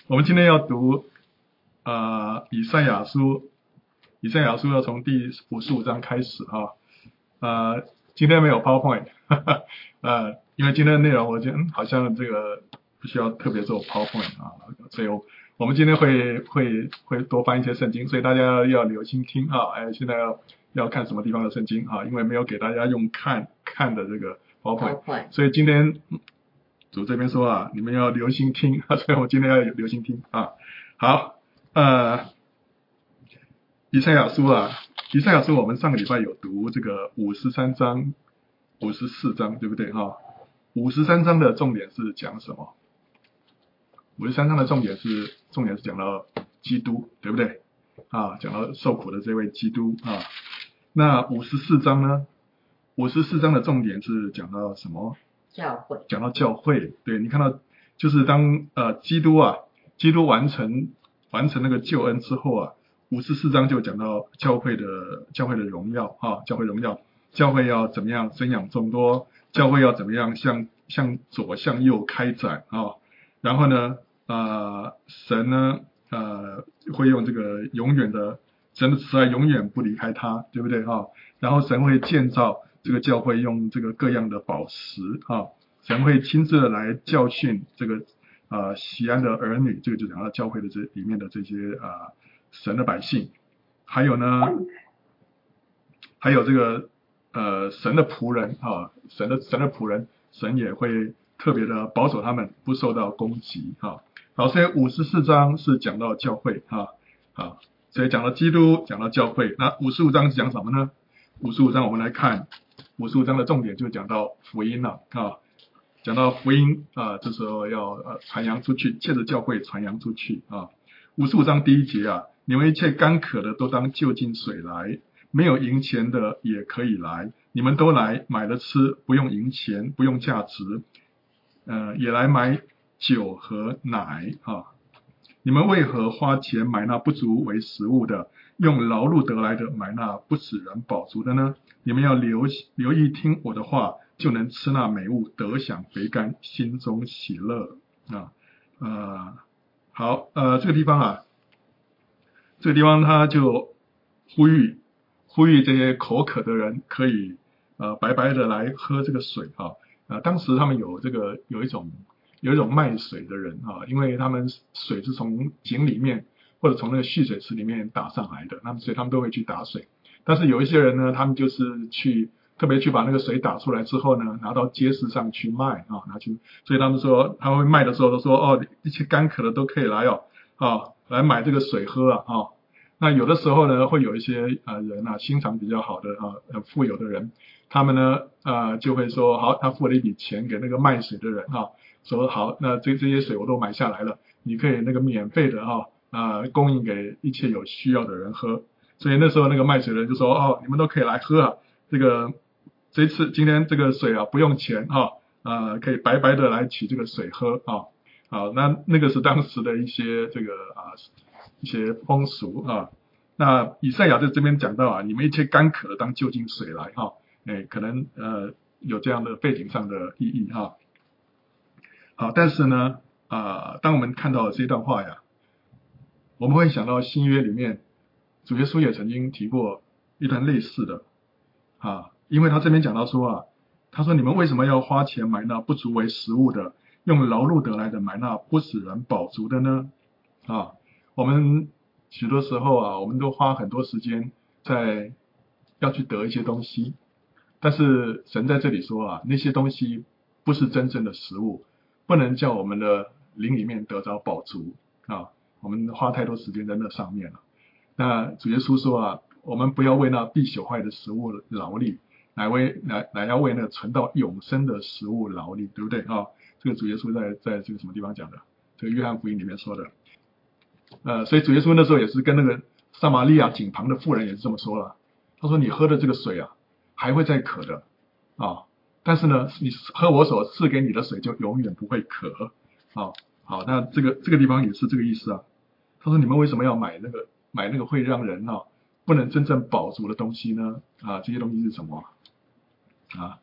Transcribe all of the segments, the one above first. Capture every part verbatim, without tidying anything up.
我们今天要读呃以赛亚书，以赛亚书要从第五十五章开始哈。呃，今天没有 PowerPoint， 呵呵呃，因为今天的内容我觉得、嗯、好像这个不需要特别做 PowerPoint 啊，所以我我们今天会会会多翻一些圣经，所以大家要留心听啊。哎，现在要要看什么地方的圣经啊？因为没有给大家用看看的这个 PowerPoint， 所以今天主这边说啊，你们要留心听，所以我今天要留心听啊。好，呃，以赛亚书啊，以赛亚书我们上个礼拜有读这个五十三章、五十四章，对不对哈？五十三章的重点是讲什么？五十三章的重点是重点是讲到基督，对不对？啊，讲到受苦的这位基督啊。那五十四章呢？五十四章的重点是讲到什么？ 教会。 讲到教会，对，你看到就是当呃基督啊，基督完成完成那个救恩之后啊，五十四章就讲到教会的教会的荣耀啊，教会荣耀，教会要怎么样生养众多，教会要怎么样向向左向右开展啊，然后呢呃神呢呃会用这个永远的神的慈爱永远不离开他，对不对哈？然后神会建造这个教会，用这个各样的宝石啊，神会亲自的来教训这个呃西安的儿女，这个就讲到教会的这里面的这些呃神的百姓，还有呢，还有这个呃神的仆人啊，神的神的仆人，神也会特别的保守他们不受到攻击啊。好，所以五十四章是讲到教会啊，好，所以讲到基督，讲到教会。那五十五章是讲什么呢？五十五章我们来看，五十五章的重点就讲到福音了啊，讲到福音啊，这时候要呃传扬出去，借着教会传扬出去啊。五十五章第一节啊，你们一切干渴的都当就近水来，没有银钱的也可以来，你们都来买了吃，不用银钱，不用价值，呃，也来买酒和奶啊。你们为何花钱买那不足为食物的，用劳碌得来的买那不使人饱足的呢？你们要留留意听我的话，就能吃那美物，得享肥甘，心中喜乐啊。呃，好，呃，这个地方啊，这个地方他就呼吁呼吁这些口渴的人可以呃白白的来喝这个水啊。呃，当时他们有这个有一种。有一种卖水的人啊，因为他们水是从井里面或者从那个蓄水池里面打上来的，那么所以他们都会去打水。但是有一些人呢，他们就是去特别去把那个水打出来之后呢，拿到街市上去卖啊，拿去，所以他们说他会卖的时候都说哦，一切干渴的都可以来哦，啊，来买这个水喝啊，啊。那有的时候呢，会有一些呃人啊，心肠比较好的啊，富有的人，他们呢呃就会说好，他付了一笔钱给那个卖水的人啊。说好，那这这些水我都买下来了，你可以那个免费的啊啊、呃、供应给一切有需要的人喝。所以那时候那个卖水的人就说哦，你们都可以来喝啊，这个这次今天这个水啊不用钱啊，呃可以白白的来取这个水喝啊。好，那那个是当时的一些这个啊一些风俗啊。那以赛亚在这边讲到啊，你们一切干渴的当就近水来哈，哎，可能呃有这样的背景上的意义哈。好，但是呢，啊、呃，当我们看到这段话呀，我们会想到新约里面，主耶稣也曾经提过一段类似的，啊，因为他这边讲到说啊，他说你们为什么要花钱买那不足为食物的，用劳碌得来的买那不使人饱足的呢？啊，我们许多时候啊，我们都花很多时间在要去得一些东西，但是神在这里说啊，那些东西不是真正的食物。不能叫我们的灵里面得着饱足啊！我们花太多时间在那上面了。那主耶稣说啊，我们不要为那必朽坏的食物劳力，乃为乃乃要为那存到永生的食物劳力，对不对啊？这个主耶稣在在这个什么地方讲的？这个约翰福音里面说的。呃，所以主耶稣那时候也是跟那个撒玛利亚井旁的妇人也是这么说了。他说：“你喝的这个水啊，还会再渴的啊。”但是呢，你喝我所赐给你的水就永远不会渴。好，好，那这个这个地方也是这个意思啊。他说你们为什么要买那个买那个会让人啊不能真正饱足的东西呢？啊，这些东西是什么啊？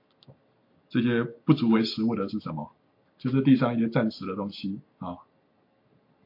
这些不足为食物的是什么？就是地上一些暂时的东西啊。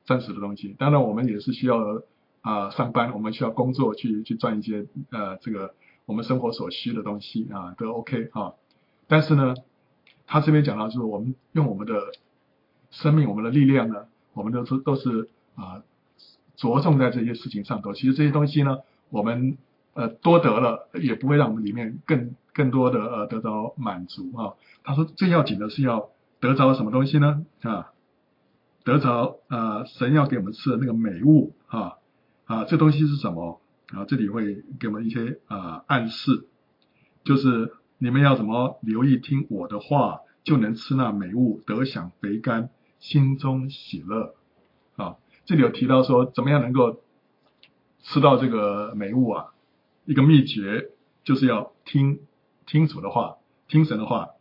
暂时的东西。当然我们也是需要啊、呃、上班，我们需要工作去去赚一些呃这个我们生活所需的东西啊，都 OK 啊。但是呢，他这边讲到就是我们用我们的生命，我们的力量呢，我们都是都是啊、着重在这些事情上头。其实这些东西呢，我们呃多得了，也不会让我们里面更更多的呃得到满足啊。他说最要紧的是要得着什么东西呢？啊，得着呃神要给我们吃的那个美物啊啊，这东西是什么啊？这里会给我们一些啊暗示，就是你们要怎么留意听我的话，就能吃那美物，得享肥甘，心中喜乐啊。这里有提到说，怎么样能够吃到这个美物啊？一个秘诀就是要听听主的话，听神的话。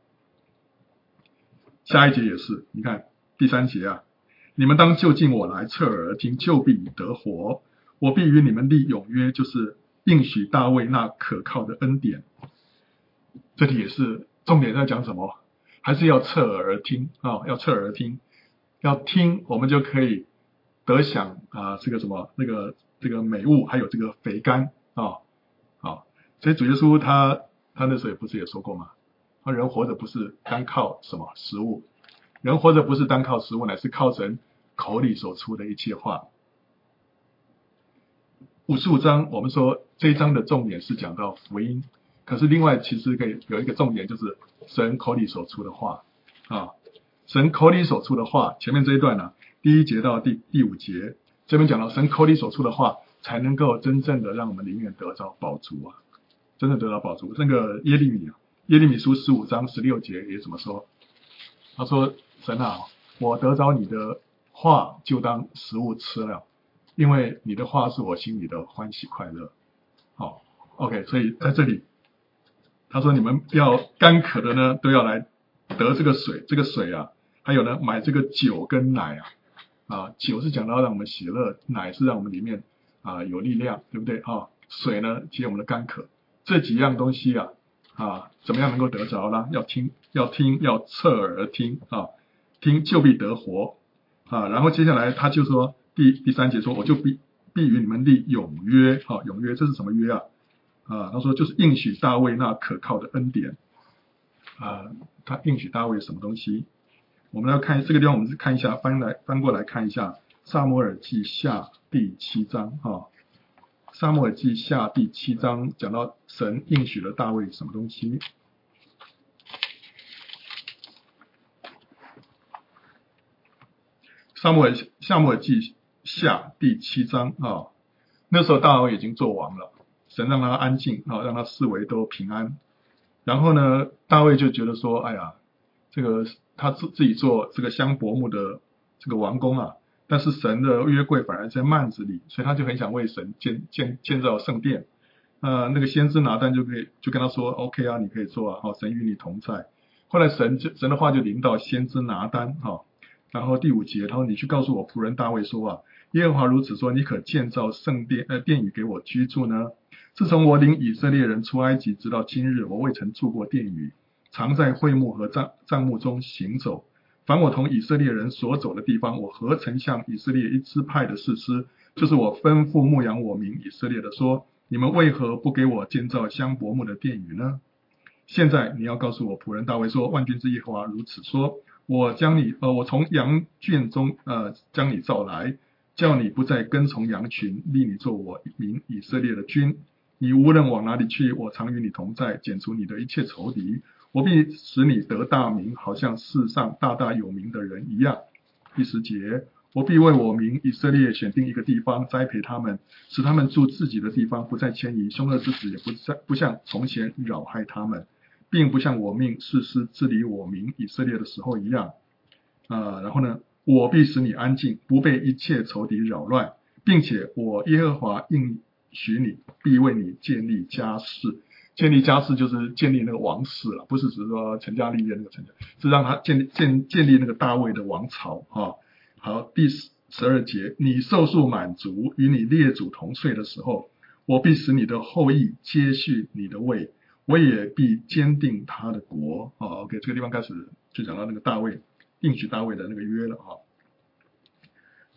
下一节也是，你看第三节啊，你们当就近我来，侧耳而听，就必得活。我必与你们立永约，就是应许大卫那可靠的恩典。这里也是重点在讲什么？还是要侧耳而听啊，要侧耳而听，要听，我们就可以得享啊，这个什么那个这个美物，还有这个肥甘啊，好，所以主耶稣他他那时候也不是也说过吗？他人活着不是单靠什么食物，人活着不是单靠食物，乃是靠神口里所出的一切话。五十五章我们说这一章的重点是讲到福音，可是另外其实可以有一个重点，就是神口里所出的话啊，神口里所出的话，前面这一段呢、啊，第一节到第第五节，这边讲到神口里所出的话，才能够真正的让我们里面得着饱足啊，真的得到饱足。那个耶利米啊，耶利米书十五章十六节也怎么说？他说：“神啊，我得着你的话，就当食物吃了，因为你的话是我心里的欢喜快乐。”好 ，OK， 所以在这里，他说你们要干渴的呢，都要来得这个水，这个水啊，还有呢，买这个酒跟奶啊，啊，酒是讲到让我们喜乐，奶是让我们里面啊有力量，对不对啊？水呢，解我们的干渴，这几样东西啊。啊，怎么样能够得着呢？要听，要听，要侧耳而听啊，听就必得活啊。然后接下来他就说第第三节说，我就必必与你们立永约啊，永约这是什么约啊？啊，他说就是应许大卫那可靠的恩典啊。他应许大卫什么东西？我们要看这个地方，我们是看一下翻来翻过来看一下撒母耳记下第七章啊。撒母耳记下第七章讲到神应许了大卫什么东西？撒母耳撒母耳记下第七章啊，那时候大卫已经做王了，神让他安静啊，让他四围都平安。然后呢，大卫就觉得说，哎呀，这个他自自己做这个香柏木的这个王宫啊。但是神的约柜反而在幔子里，所以他就很想为神建建建造圣殿。呃，那个先知拿单就可以就跟他说 ，OK 啊，你可以做啊，好，神与你同在。后来神就神的话就临到先知拿单哈，然后第五节，他说你去告诉我仆人大卫说啊，耶和华如此说，你可建造圣殿呃殿宇给我居住呢？自从我领以色列人出埃及直到今日，我未曾住过殿宇，常在会幕和帐帐幕中行走。凡我同以色列人所走的地方，我何曾向以色列一支派的士师，就是我吩咐牧养我民以色列的说，你们为何不给我建造香柏木的殿宇呢？现在你要告诉我仆人大卫说，万军之耶和华如此说，我将你呃，我从羊圈中呃将你召来，叫你不再跟从羊群，立你做我民以色列的君。你无论往哪里去，我常与你同在，剪除你的一切仇敌。我必使你得大名，好像世上大大有名的人一样。第十节，我必为我民以色列选定一个地方，栽培他们，使他们住自己的地方，不再迁移，凶恶之子也不再不像从前扰害他们，并不像我命士师治理我民以色列的时候一样。呃，然后呢，我必使你安静，不被一切仇敌扰乱，并且我耶和华应许你，必为你建立家室。建立家室就是建立那个王室了，不是只是说成家立业那个成家，是让他建立建建立那个大卫的王朝啊。好，第十二节，你寿数满足，与你列祖同岁的时候，我必使你的后裔接续你的位，我也必坚定他的国。啊 ，OK， 这个地方开始就讲到那个大卫应许大卫的那个约了啊。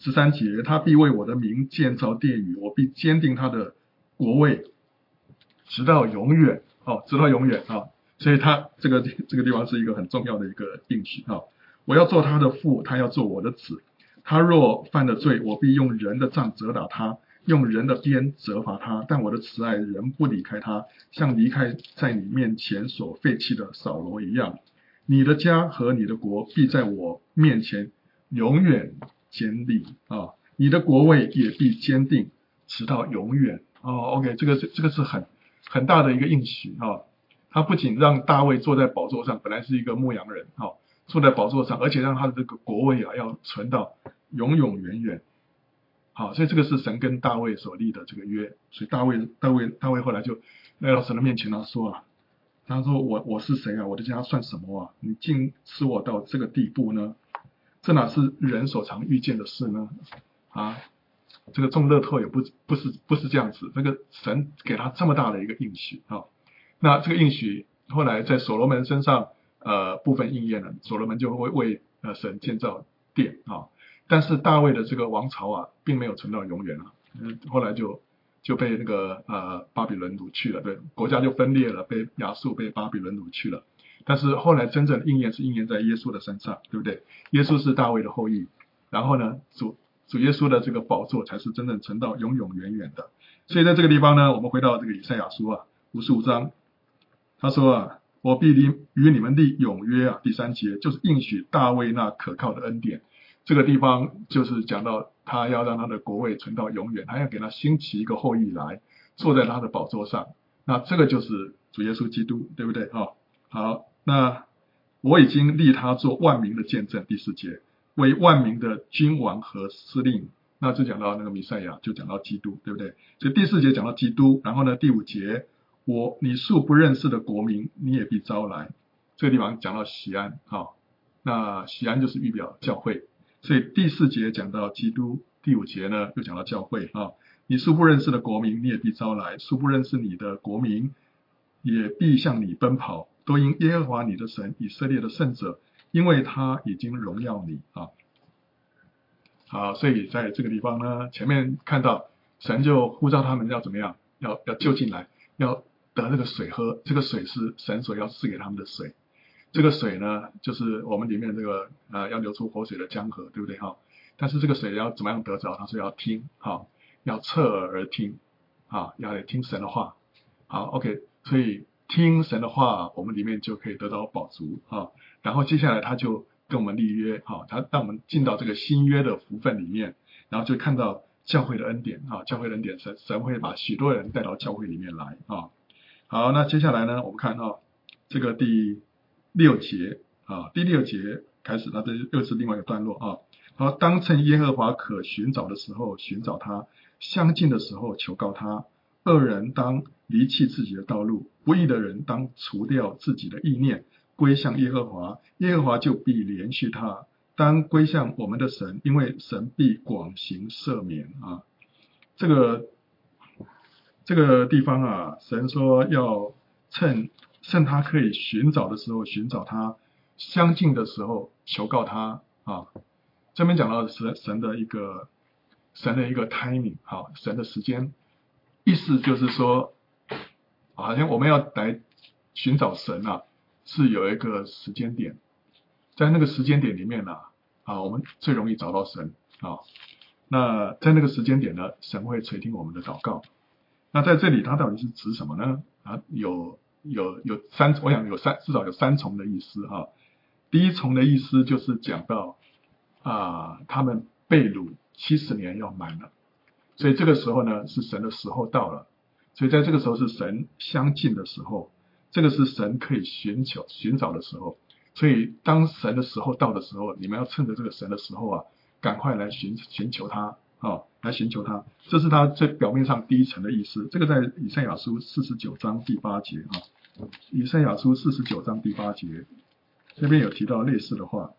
十三节，他必为我的名建造殿宇，我必坚定他的国位，直到永远。哦，直到永远啊！所以他这个这个地方是一个很重要的一个应许啊！我要做他的父，他要做我的子。他若犯了罪，我必用人的杖责打他，用人的鞭责罚他。但我的慈爱仍不离开他，像离开在你面前所废弃的扫罗一样。你的家和你的国必在我面前永远坚立啊！你的国位也必坚定，直到永远。哦 ，OK， 这个这个是很很大的一个应许啊！他不仅让大卫坐在宝座上，本来是一个牧羊人啊，坐在宝座上，而且让他的这个国位啊要存到永永远远。好，所以这个是神跟大卫所立的这个约。所以大卫大卫大卫后来就来到神的面前，他说啊，他说我我是谁啊？我的家算什么啊？你竟使我到这个地步呢？这哪是人所常遇见的事呢？啊！这个中乐透也不不是不是这样子，这个神给他这么大的一个应许啊，那这个应许后来在所罗门身上呃部分应验了，所罗门就会为呃神建造殿啊，但是大卫的这个王朝啊并没有存到永远啊，嗯，后来就就被那个呃巴比伦掳去了，对，国家就分裂了，被亚述被巴比伦掳去了，但是后来真正的应验是应验在耶稣的身上，对不对？耶稣是大卫的后裔，然后呢主主耶稣的这个宝座才是真正存到永永远远的。所以在这个地方呢，我们回到这个以赛亚书啊五十五章，他说啊，我必与你们立永约啊，第三节就是应许大卫那可靠的恩典。这个地方就是讲到他要让他的国位存到永远，他要给他兴起一个后裔来坐在他的宝座上，那这个就是主耶稣基督，对不对啊？好，那我已经立他做万民的见证，第四节为万民的君王和司令，那就讲到那个弥赛亚，就讲到基督，对不对？所以第四节讲到基督，然后呢第五节我你素不认识的国民你也必招来，这个地方讲到锡安，好，那锡安就是预表教会，所以第四节讲到基督，第五节呢又讲到教会啊，你素不认识的国民你也必招来，素不认识你的国民也必向你奔跑，都因耶和华你的神以色列的圣者，因为他已经荣耀你啊。好，所以在这个地方呢，前面看到神就呼召他们要怎么样，要要就近来，要得这个水喝，这个水是神所要赐给他们的水，这个水呢就是我们里面这个呃要流出活水的江河，对不对哈？但是这个水要怎么样得着？他说要听，好，要侧耳而听，啊，要来听神的话。好 ，OK， 所以听神的话，我们里面就可以得到饱足啊。然后接下来他就跟我们立约，哈，他让我们进到这个新约的福分里面，然后就看到教会的恩典啊，教会的恩典，神神会把许多人带到教会里面来啊。好，那接下来呢，我们看啊，这个第六节啊，第六节开始，那这又是另外一个段落啊。好，当趁耶和华可寻找的时候寻找他，相近的时候求告他。恶人当离弃自己的道路，不义的人当除掉自己的意念，归向耶和华，耶和华就必连续他。当归向我们的神，因为神必广行赦免啊。这个这个地方啊，神说要趁趁他可以寻找的时候寻找他，相近的时候求告他啊。这边讲到神神的一个神的一个 timing 好，神的时间。意思就是说，好像我们要来寻找神啊，是有一个时间点，在那个时间点里面呢，啊，我们最容易找到神啊。那在那个时间点呢，神会垂听我们的祷告。那在这里，它到底是指什么呢？啊，有有有三，我想有三，至少有三重的意思啊。第一重的意思就是讲到啊，他们被掳七十年要满了。所以这个时候呢，是神的时候到了，所以在这个时候是神相近的时候，这个是神可以寻求寻找的时候。所以当神的时候到的时候，你们要趁着这个神的时候啊，赶快来寻寻求他啊，来寻求他。这是他最表面上第一层的意思。这个在以赛亚书四十九章第八节啊，以赛亚书四十九章第八节这边有提到类似的话。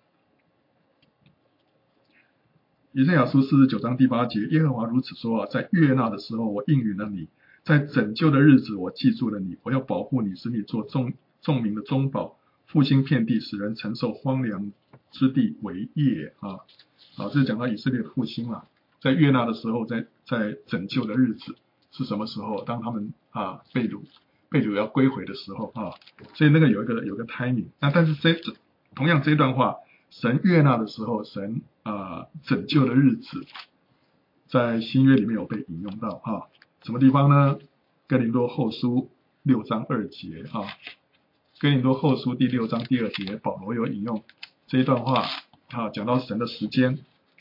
以赛亚书四十九章第八节，耶和华如此说啊，在悦纳的时候我应允了你，在拯救的日子我记住了你，我要保护你，使你做众众民的中保，复兴遍地，使人承受荒凉之地为业啊。啊，这是讲到以色列复兴了，在悦纳的时候，在在拯救的日子是什么时候？当他们啊被掳被掳要归回的时候啊，所以那个有一个有一个 timing。那但是这同样这段话，神悦纳的时候，神啊拯救的日子，在新约里面有被引用到啊，什么地方呢？哥林多后书六章二节啊，哥林多后书第六章第二节，保罗有引用这一段话啊，讲到神的时间。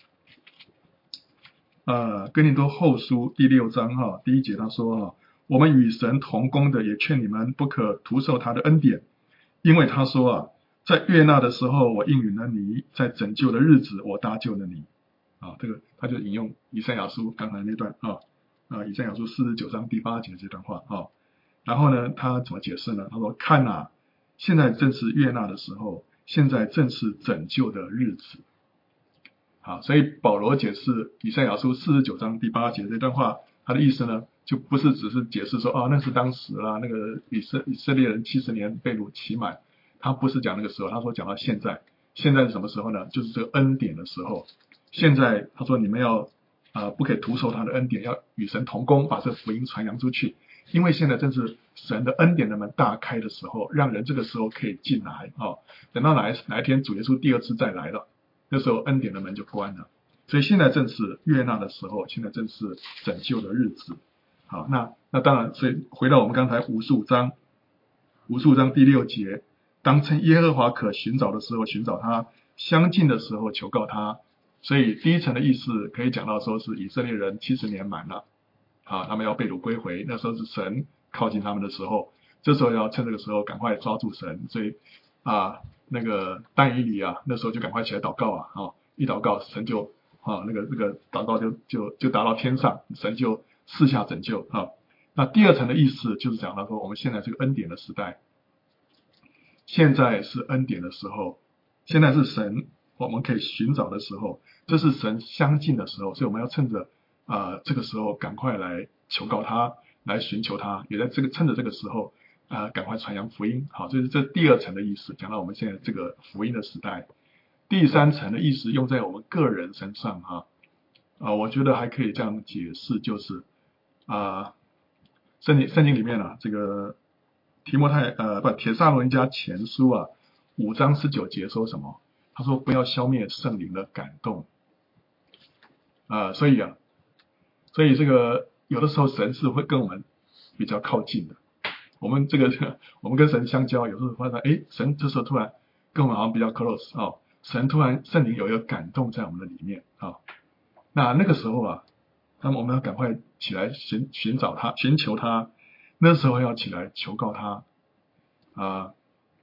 呃，哥林多后书第六章哈、啊、第一节他说哈、啊，我们与神同工的也劝你们不可徒受他的恩典，因为他说啊，在悦纳的时候我应允了你，在拯救的日子我搭救了你啊，这个他就引用以赛亚书刚才那段啊啊，以赛亚书四十九章第八节这段话啊，然后呢他怎么解释呢？他说看啊，现在正是悦纳的时候，现在正是拯救的日子。好，所以保罗解释以赛亚书四十九章第八节这段话，他的意思呢，就不是只是解释说，哦，那是当时啦，那个以色以色列人七十年被掳期满，他不是讲那个时候，他说讲到现在，现在是什么时候呢？就是这个恩典的时候。现在他说你们要啊、呃，不可以徒受他的恩典，要与神同工，把这福音传扬出去，因为现在正是神的恩典的门大开的时候，让人这个时候可以进来啊、哦。等到哪一哪一天主耶稣第二次再来了，那时候恩典的门就关了，所以现在正是悦纳的时候，现在正是拯救的日子。好，那那当然，所以回到我们刚才五十五章，五十五章第六节，当称耶和华可寻找的时候寻找他，相近的时候求告他。所以第一层的意思可以讲到说是以色列人七十年满了，啊，他们要被掳归回，那时候是神靠近他们的时候，这时候要趁这个时候赶快抓住神，所以啊。那个但以理啊，那时候就赶快起来祷告啊，哦，一祷告神就啊那个那个祷告就就就达到天上，神就赐下拯救啊。那第二层的意思就是讲到说，我们现在这个恩典的时代，现在是恩典的时候，现在是神我们可以寻找的时候，这是神相近的时候，所以我们要趁着啊、呃、这个时候赶快来求告他，来寻求他，也在这个趁着这个时候。啊、呃，赶快传扬福音，好，这是这第二层的意思，讲到我们现在这个福音的时代。第三层的意思用在我们个人身上哈，啊、呃，我觉得还可以这样解释，就是啊，圣经圣经里面啊，这个提摩太呃不帖撒罗尼迦前书啊五章十九节说什么？他说不要消灭圣灵的感动啊、呃，所以啊，所以这个有的时候神是会跟我们比较靠近的。我们这个，我们跟神相交，有时候发现，哎，神这时候突然跟我们好像比较 close 哦，神突然圣灵有一个感动在我们的里面啊、哦，那那个时候啊，那么我们要赶快起来寻寻找他，寻求他，那时候要起来求告他啊，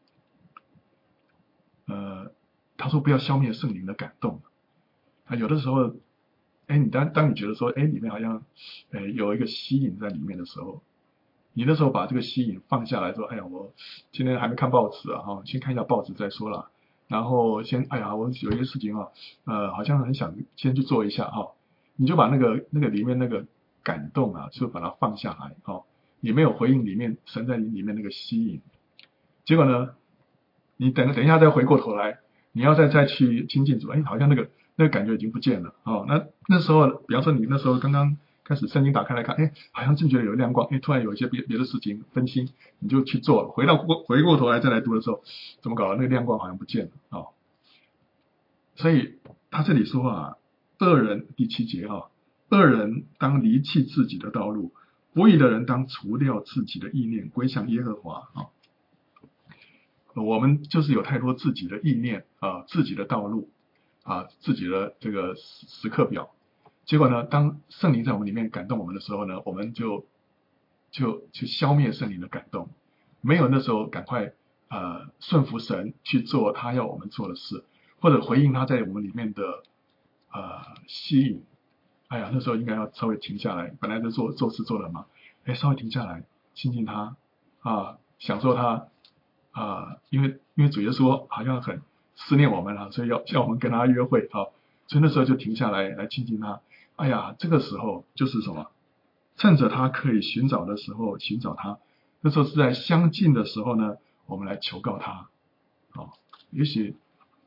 呃，他说不要消灭圣灵的感动啊，有的时候，哎，你当当你觉得说，哎，里面好像，哎，有一个吸引在里面的时候。你那时候把这个吸引放下来说，哎呀，我今天还没看报纸啊，哈，先看一下报纸再说了。然后先，哎呀，我有一些事情啊，呃，好像很想先去做一下哈。你就把那个那个里面那个感动啊，就把它放下来，哈。你没有回应里面神在你里面那个吸引，结果呢，你等等一下再回过头来，你要再再去亲近主，哎，好像那个那个感觉已经不见了，哦，那那时候，比方说你那时候刚刚。开始圣经打开来看，哎，好像正觉得有亮光，哎，突然有一些别别的事情分心，你就去做了。回到过回过头来再来读的时候，怎么搞的？那个亮光好像不见了啊、哦。所以他这里说啊，恶人第七节啊，恶人当离弃自己的道路，不义的人当除掉自己的意念，归向耶和华啊。我们就是有太多自己的意念啊，自己的道路啊，自己的这个时刻表。结果呢，当圣灵在我们里面感动我们的时候呢，我们就就去消灭圣灵的感动，没有那时候赶快呃顺服神去做他要我们做的事，或者回应他在我们里面的呃吸引。哎呀，那时候应该要稍微停下来，本来在做做事做的嘛，哎，稍微停下来，亲近他啊，享受他啊，因为因为主耶稣好像很思念我们啊，所以要叫我们跟他约会啊，所以那时候就停下来来亲近他。哎呀，这个时候就是什么？趁着他可以寻找的时候寻找他，那时候是在相近的时候呢，我们来求告他。哦，也许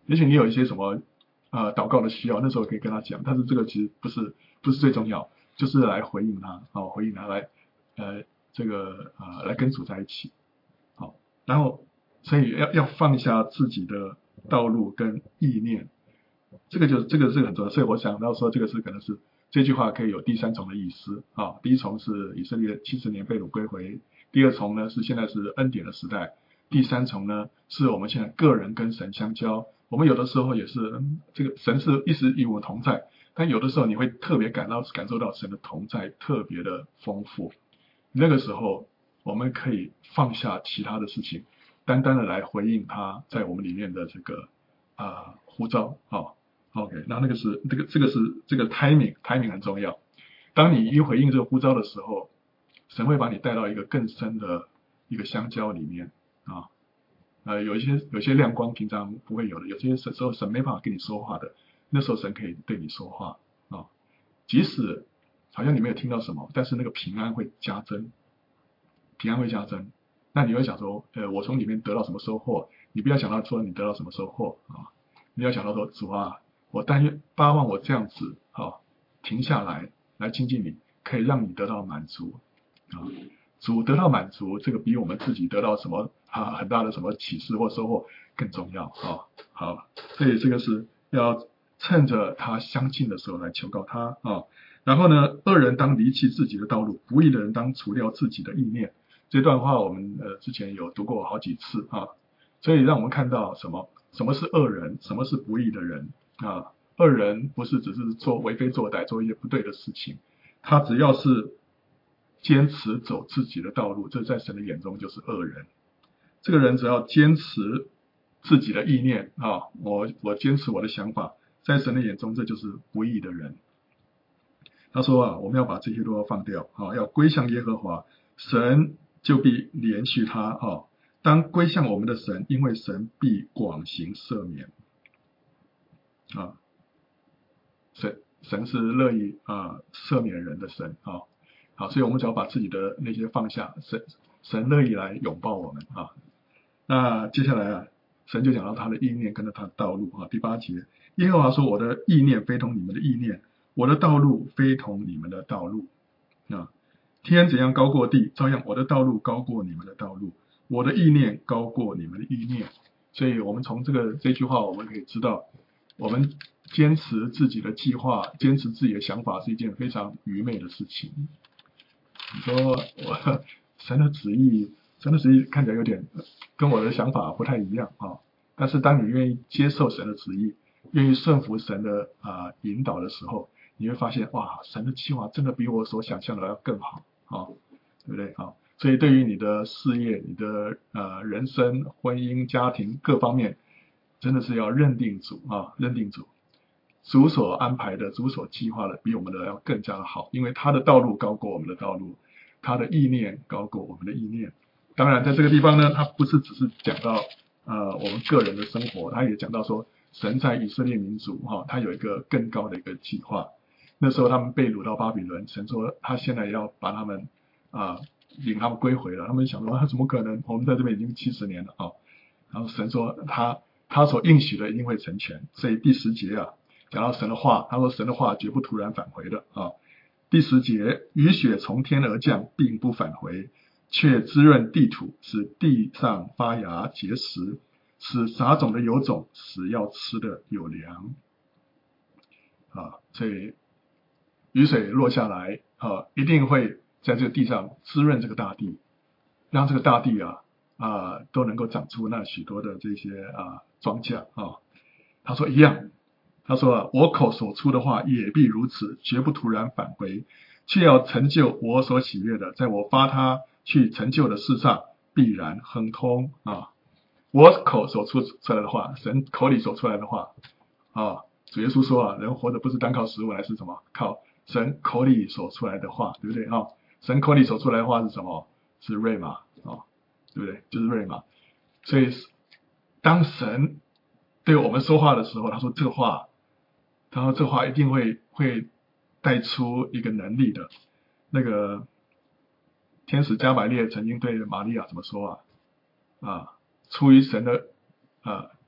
也许你有一些什么呃祷告的需要，那时候可以跟他讲，但是这个其实不是不是最重要，就是来回应他，哦，回应他来呃这个呃来跟主在一起，好、哦，然后所以要要放下自己的道路跟意念，这个就这个是很重要，所以我想到说这个是可能是这句话可以有第三重的意思啊、哦，第一重是以色列七十年被掳归回，第二重呢是现在是恩典的时代，第三重呢是我们现在个人跟神相交，我们有的时候也是、嗯、这个神是一直与我同在，但有的时候你会特别感到感受到神的同在特别的丰富，那个时候我们可以放下其他的事情，单单的来回应他在我们里面的这个啊、呃、呼召，好、哦、，OK， 那那个是这个这个是这个 timing timing 很重要。当你一回应这个呼召的时候，神会把你带到一个更深的一个相交里面啊，呃，有一些有些亮光平常不会有的，有些时候神没办法跟你说话的，那时候神可以对你说话啊，即使好像你没有听到什么，但是那个平安会加增，平安会加增。那你会想说，呃，我从里面得到什么收获？你不要想到说你得到什么收获啊，你要想到说，主啊，我但愿巴望我这样子啊，停下来来亲近你，可以让你得到满足啊。主得到满足，这个比我们自己得到什么啊很大的什么启示或收获更重要啊。好，所以这个是要趁着他相近的时候来求告他啊。然后呢，恶人当离弃自己的道路，不义的人当除掉自己的意念。这段话我们呃之前有读过好几次啊，所以让我们看到什么？什么是恶人？什么是不义的人啊？恶人不是只是做为非作歹，做一些不对的事情，他只要是坚持走自己的道路，这在神的眼中就是恶人。这个人只要坚持自己的意念啊，我我坚持我的想法，在神的眼中这就是不义的人。他说啊，我们要把这些都要放掉啊，要归向耶和华，神就必连续他啊。当归向我们的神，因为神必广行赦免啊。神神是乐意啊赦免人的神啊。好，所以我们只要把自己的那些放下，神神乐意来拥抱我们啊。那接下来啊，神就讲到他的意念跟着他的道路啊。第八节，耶和华说：“我的意念非同你们的意念，我的道路非同你们的道路啊。天怎样高过地，照样我的道路高过你们的道路，我的意念高过你们的意念。”所以我们从这个这句话，我们可以知道，我们坚持自己的计划，坚持自己的想法是一件非常愚昧的事情。你说我神的旨意，神的旨意看起来有点跟我的想法不太一样啊。但是当你愿意接受神的旨意，愿意顺服神的啊、呃、引导的时候，你会发现哇，神的计划真的比我所想象的要更好啊，对不对啊？所以对于你的事业、你的呃人生、婚姻、家庭各方面，真的是要认定主啊，认定主。主所安排的、主所计划的，比我们的要更加的好，因为他的道路高过我们的道路，他的意念高过我们的意念。当然，在这个地方呢，他不是只是讲到呃我们个人的生活，他也讲到说，神在以色列民族哈、哦，他有一个更高的一个计划。那时候他们被掳到巴比伦，神说他现在要把他们啊、呃、领他们归回了。他们想说，他怎么可能？我们在这边已经七十年了啊、哦。然后神说他他所应许的一定会成全。所以第十节啊。讲到神的话，他说神的话绝不突然返回的啊。第十节，雨雪从天而降，并不返回，却滋润地土，使地上发芽结实，使撒种的有种，使要吃的有粮啊。所以雨水落下来啊，一定会在这个地上滋润这个大地，让这个大地啊啊都能够长出那许多的这些啊庄稼啊。他说一样。他说啊，我口所出的话也必如此，绝不突然返回，却要成就我所喜悦的，在我发他去成就的事上必然亨通啊。我口所出出来的话，神口里所出来的话啊，主耶稣说啊，人活着不是单靠食物，来是什么？靠神口里所出来的话，对不对啊？神口里所出来的话是什么？是瑞玛啊，对不对？就是瑞玛。所以当神对我们说话的时候，他说这个话。然后这话一定会会带出一个能力的。那个天使加百列曾经对玛利亚怎么说啊？啊，出于神的啊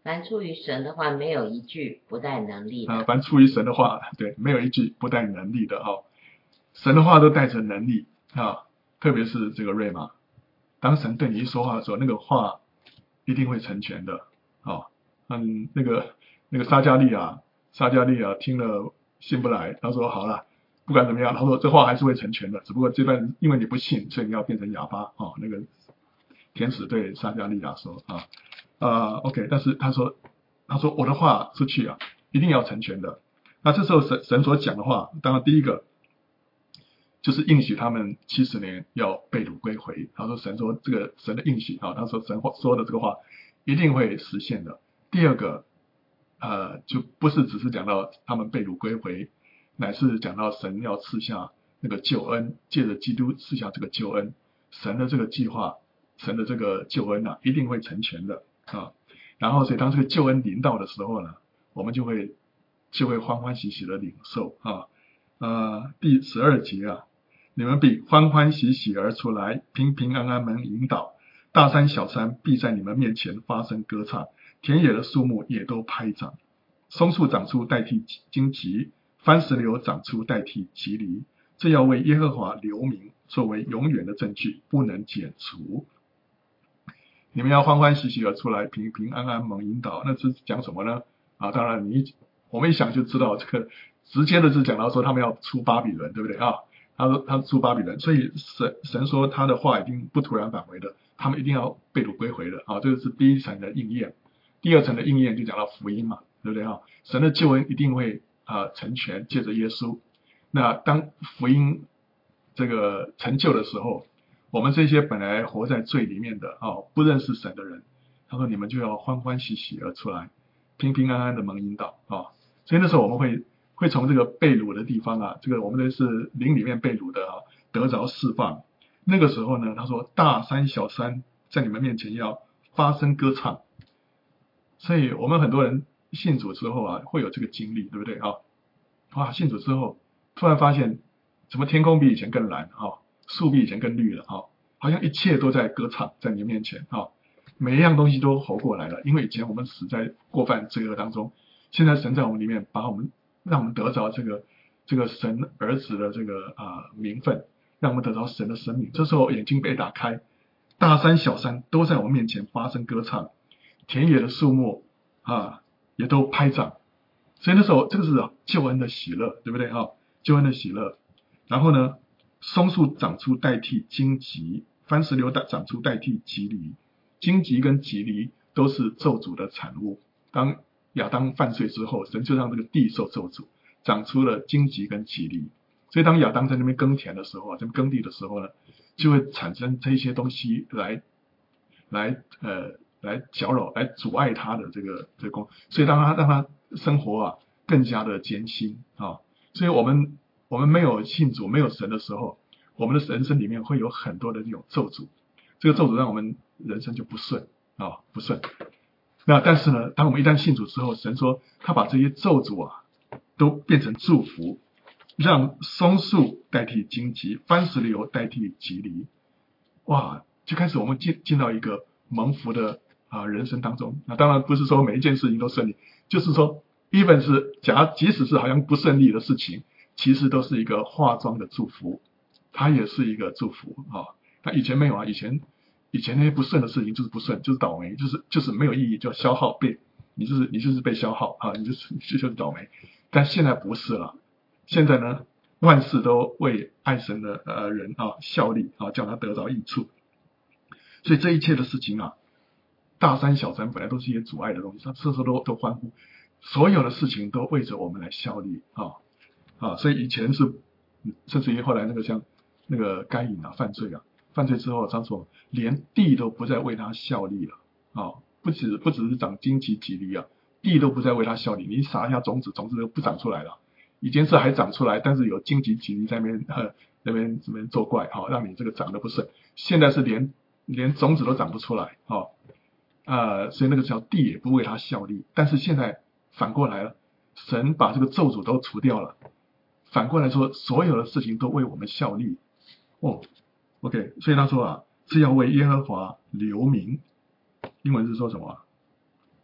凡出于神的话，没有一句不带能力的。 啊、凡出于神的话，对，没有一句不带能力的哈、哦。神的话都带着能力啊，特别是这个瑞玛，当神对你一说话的时候，那个话一定会成全的啊。嗯，那个那个撒迦利亚，撒迦利亚听了信不来，他说好了，不管怎么样，他说这话还是会成全的，只不过这段因为你不信，所以你要变成哑巴啊。那个天使对撒迦利亚说啊啊 ，OK， 但是他说他说我的话出去啊，一定要成全的。那这时候神神所讲的话，当然第一个就是应许他们七十年要被掳归回。他说神说这个神的应许啊，他说神说的这个话一定会实现的。第二个呃，就不是只是讲到他们被掳归回，乃是讲到神要赐下那个救恩，借着基督赐下这个救恩，神的这个计划，神的这个救恩啊，一定会成全的啊。然后所以当这个救恩临到的时候呢，我们就会就会欢欢喜喜的领受啊。呃，第十二节啊，你们必欢欢喜喜而出来，平平安安门引导，大山小山必在你们面前发声歌唱，田野的树木也都拍掌，松树长出代替荆棘，番石榴长出代替蒺藜，这要为耶和华留名，作为永远的证据，不能剪除。你们要欢欢喜喜而出来，平平安安蒙引导。那是讲什么呢？啊，当然你我们一想就知道，这个直接的是讲到说他们要出巴比伦，对不对啊？他说他出巴比伦，所以神神说他的话已经不突然返回的，他们一定要被掳归回的啊，这个是第一层的应验。第二层的应验就讲到福音嘛，对不对啊？神的救恩一定会啊成全，借着耶稣。那当福音这个成就的时候，我们这些本来活在罪里面的啊，不认识神的人，他说你们就要欢欢喜喜而出来，平平安安的蒙引导啊。所以那时候我们会会从这个被掳的地方啊，这个我们这是灵里面被掳的啊，得着释放。那个时候呢，他说大山小山在你们面前要发声歌唱。所以我们很多人信主之后啊，会有这个经历，对不对啊？哇，信主之后突然发现，怎么天空比以前更蓝啊，树比以前更绿了啊，好像一切都在歌唱，在你面前啊，每一样东西都活过来了。因为以前我们死在过犯罪恶当中，现在神在我们里面把我们让我们得着这个这个神儿子的这个啊、呃、名分，让我们得着神的生命。这时候眼睛被打开，大山小山都在我们面前发声歌唱，田野的树木啊也都拍掌。所以那时候这个是救恩的喜乐，对不对啊？救恩的喜乐。然后呢，松树长出代替荆棘，番石榴长出代替蒺藜。荆棘跟蒺藜都是咒诅的产物。当亚当犯罪之后，神就让这个地受咒诅，长出了荆棘跟蒺藜。所以当亚当在那边耕田的时候，在耕地的时候呢，就会产生这些东西来来呃来搅扰，来阻碍他的这个这个工，所以让他让他生活啊更加的艰辛啊。所以我们我们没有信主，没有神的时候，我们的人生里面会有很多的这种咒诅，这个咒诅让我们人生就不顺啊不顺。那但是呢，当我们一旦信主之后，神说他把这些咒诅啊都变成祝福，让松树代替荆棘，番石榴代替蒺藜。哇，就开始我们进进到一个蒙福的啊、呃、人生当中。那当然不是说每一件事情都顺利，就是说 even 是假即使是好像不顺利的事情，其实都是一个化妆的祝福，它也是一个祝福啊。那以前没有啊，以前以前那些不顺的事情就是不顺，就是倒霉，就是就是没有意义，就消耗被你就是你就是被消耗啊，你就是就是倒霉。但现在不是了，现在呢，万事都为爱神的呃人啊效力啊，叫他得着益处。所以这一切的事情啊，大山小山本来都是一些阻碍的东西，他这时候都都欢呼，所有的事情都为着我们来效力啊啊！所以以前是，甚至于后来那个像那个该隐啊犯罪啊，犯罪之后，他说连地都不再为他效力了啊，不止不只是长荆棘蒺藜啊，地都不再为他效力，你撒一下种子，种子都不长出来了。以前是还长出来，但是有荆棘蒺藜在那边呃那边这边作怪哈、哦，让你这个长得不顺。现在是连连种子都长不出来哈、哦，呃，所以那个叫地也不为他效力。但是现在反过来了，神把这个咒诅都除掉了，反过来说，所有的事情都为我们效力。哦 ，OK， 所以他说啊，是要为耶和华留名。英文是说什么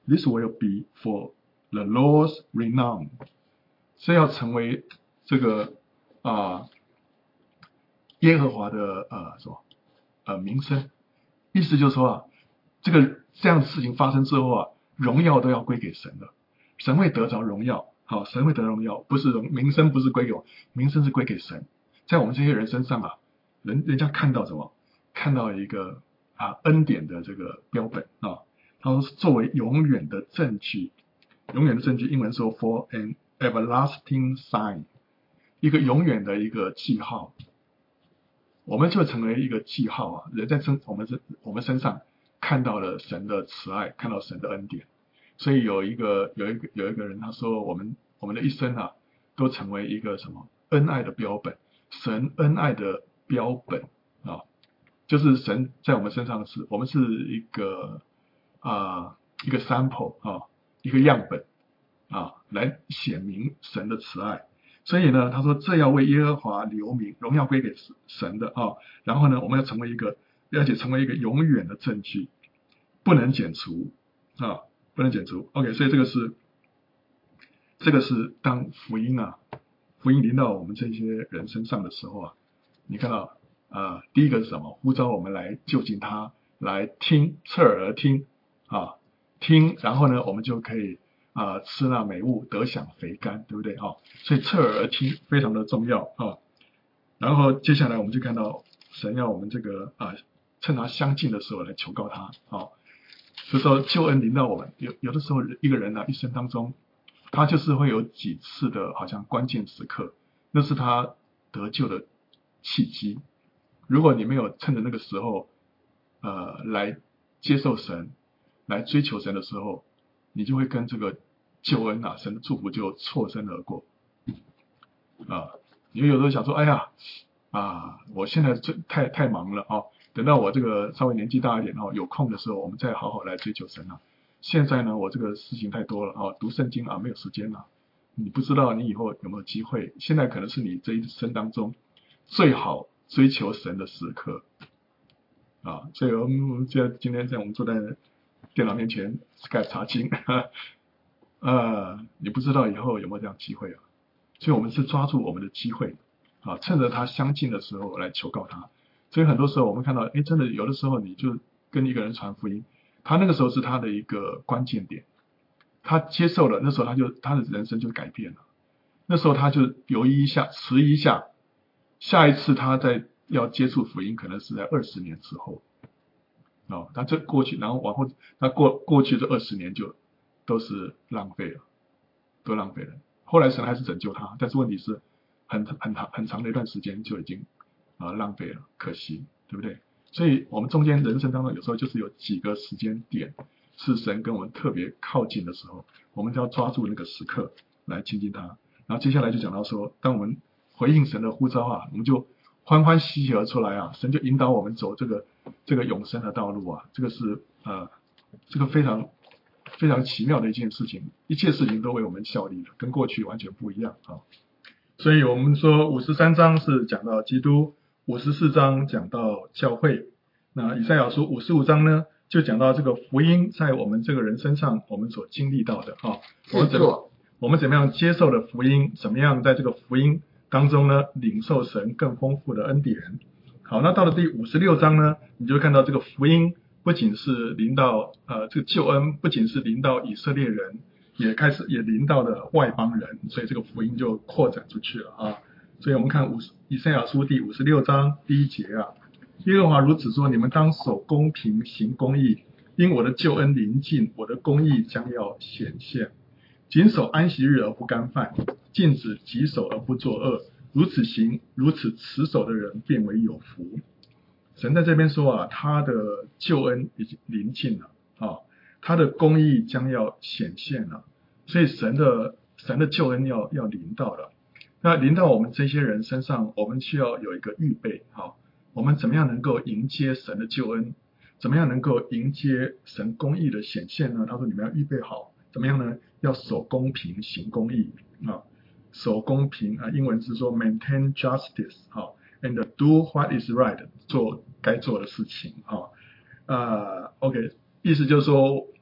This will be for the Lord's renown， 是要成为这个啊、呃、耶和华的呃什么呃名声。意思就是说啊，这个这样的事情发生之后啊，荣耀都要归给神了，神会得着荣耀。好，神会得荣耀，不是荣名声不是归给我，名声是归给神。在我们这些人身上啊，人人家看到什么？看到一个啊恩典的这个标本啊，他说是作为永远的证据，永远的证据，英文说 for an everlasting sign， 一个永远的一个记号。我们就成为一个记号啊，人在身我们是我们身上看到了神的慈爱，看到神的恩典。所以有一个有一个有一个人他说，我们我们的一生啊，都成为一个什么恩爱的标本，神恩爱的标本啊，就是神在我们身上是，我们是一个啊、呃、一个 sample 啊，一个样本啊，来显明神的慈爱。所以呢，他说这要为耶和华留名，荣耀归给神的啊。然后呢，我们要成为一个，而且成为一个永远的证据，不能剪除啊。不能剪除 ，OK， 所以这个是，这个是当福音啊，福音临到我们这些人身上的时候啊，你看到呃，第一个是什么？呼召我们来就近他，来听，侧耳而听啊，听，然后呢，我们就可以啊、呃、吃那美物，得享肥甘，对不对啊？所以侧耳而听非常的重要啊。然后接下来我们就看到神要我们这个啊、呃，趁他相近的时候来求告他啊。就说救恩临到我们，有有的时候一个人呢、啊、一生当中，他就是会有几次的好像关键时刻，那是他得救的契机。如果你没有趁着那个时候，呃，来接受神，来追求神的时候，你就会跟这个救恩啊，神的祝福就错身而过啊。你有时候想说，哎呀，啊，我现在最太太忙了啊。等到我这个稍微年纪大一点哦，有空的时候，我们再好好来追求神啊。现在呢，我这个事情太多了啊，读圣经啊没有时间了。你不知道你以后有没有机会，现在可能是你这一生当中最好追求神的时刻啊。所以我们现在今天在我们坐在电脑面前 Skype 查经，呃，你不知道以后有没有这样机会啊。所以我们是抓住我们的机会啊，趁着他相近的时候来求告他。所以很多时候我们看到，哎，真的有的时候你就跟一个人传福音，他那个时候是他的一个关键点，他接受了，那时候他就他的人生就改变了，那时候他就犹豫一下，迟疑一下，下一次他在要接触福音，可能是在二十年之后，哦，他这过去，然后往后，他过过去这二十年就都是浪费了，都浪费了。后来神还是拯救他，但是问题是很很长很长的一段时间就已经。啊，浪费了，可惜，对不对？所以我们中间人生当中有时候就是有几个时间点是神跟我们特别靠近的时候，我们就要抓住那个时刻来亲近他。然后接下来就讲到说，当我们回应神的呼召啊，我们就欢欢喜喜而出来啊，神就引导我们走这个这个永生的道路啊，这个是呃这个非常非常奇妙的一件事情，一切事情都为我们效力了，跟过去完全不一样啊。所以我们说五十三章是讲到基督，五十四章讲到教会，那以赛亚书五十五章呢，就讲到这个福音在我们这个人身上我们所经历到的啊，我们怎么我们怎么样接受了福音，怎么样在这个福音当中呢领受神更丰富的恩典。好，那到了第五十六章呢，你就会看到这个福音不仅是临到呃这个救恩不仅是临到以色列人，也开始也临到了外邦人，所以这个福音就扩展出去了啊。所以我们看五以赛亚书第五十六章第一节啊，耶和华如此说：你们当守公平，行公义，因我的救恩临近，我的公义将要显现。谨守安息日而不干犯，禁止己手而不作恶，如此行，如此持守的人便为有福。神在这边说啊，他的救恩已经临近了啊，他的公义将要显现了，所以神的神的救恩要要临到了。那临到我们这些人身上，我们需要有一个预备，好，我们怎么样能够迎接神的救恩？怎么样能够迎接神公义的显现呢？他说你们要预备好，怎么样呢？要守公平，行公义啊，守公平啊，英文是说 maintain justice 啊 ，and do what is right， 做该做的事情啊。呃 ，OK， 意思就是说，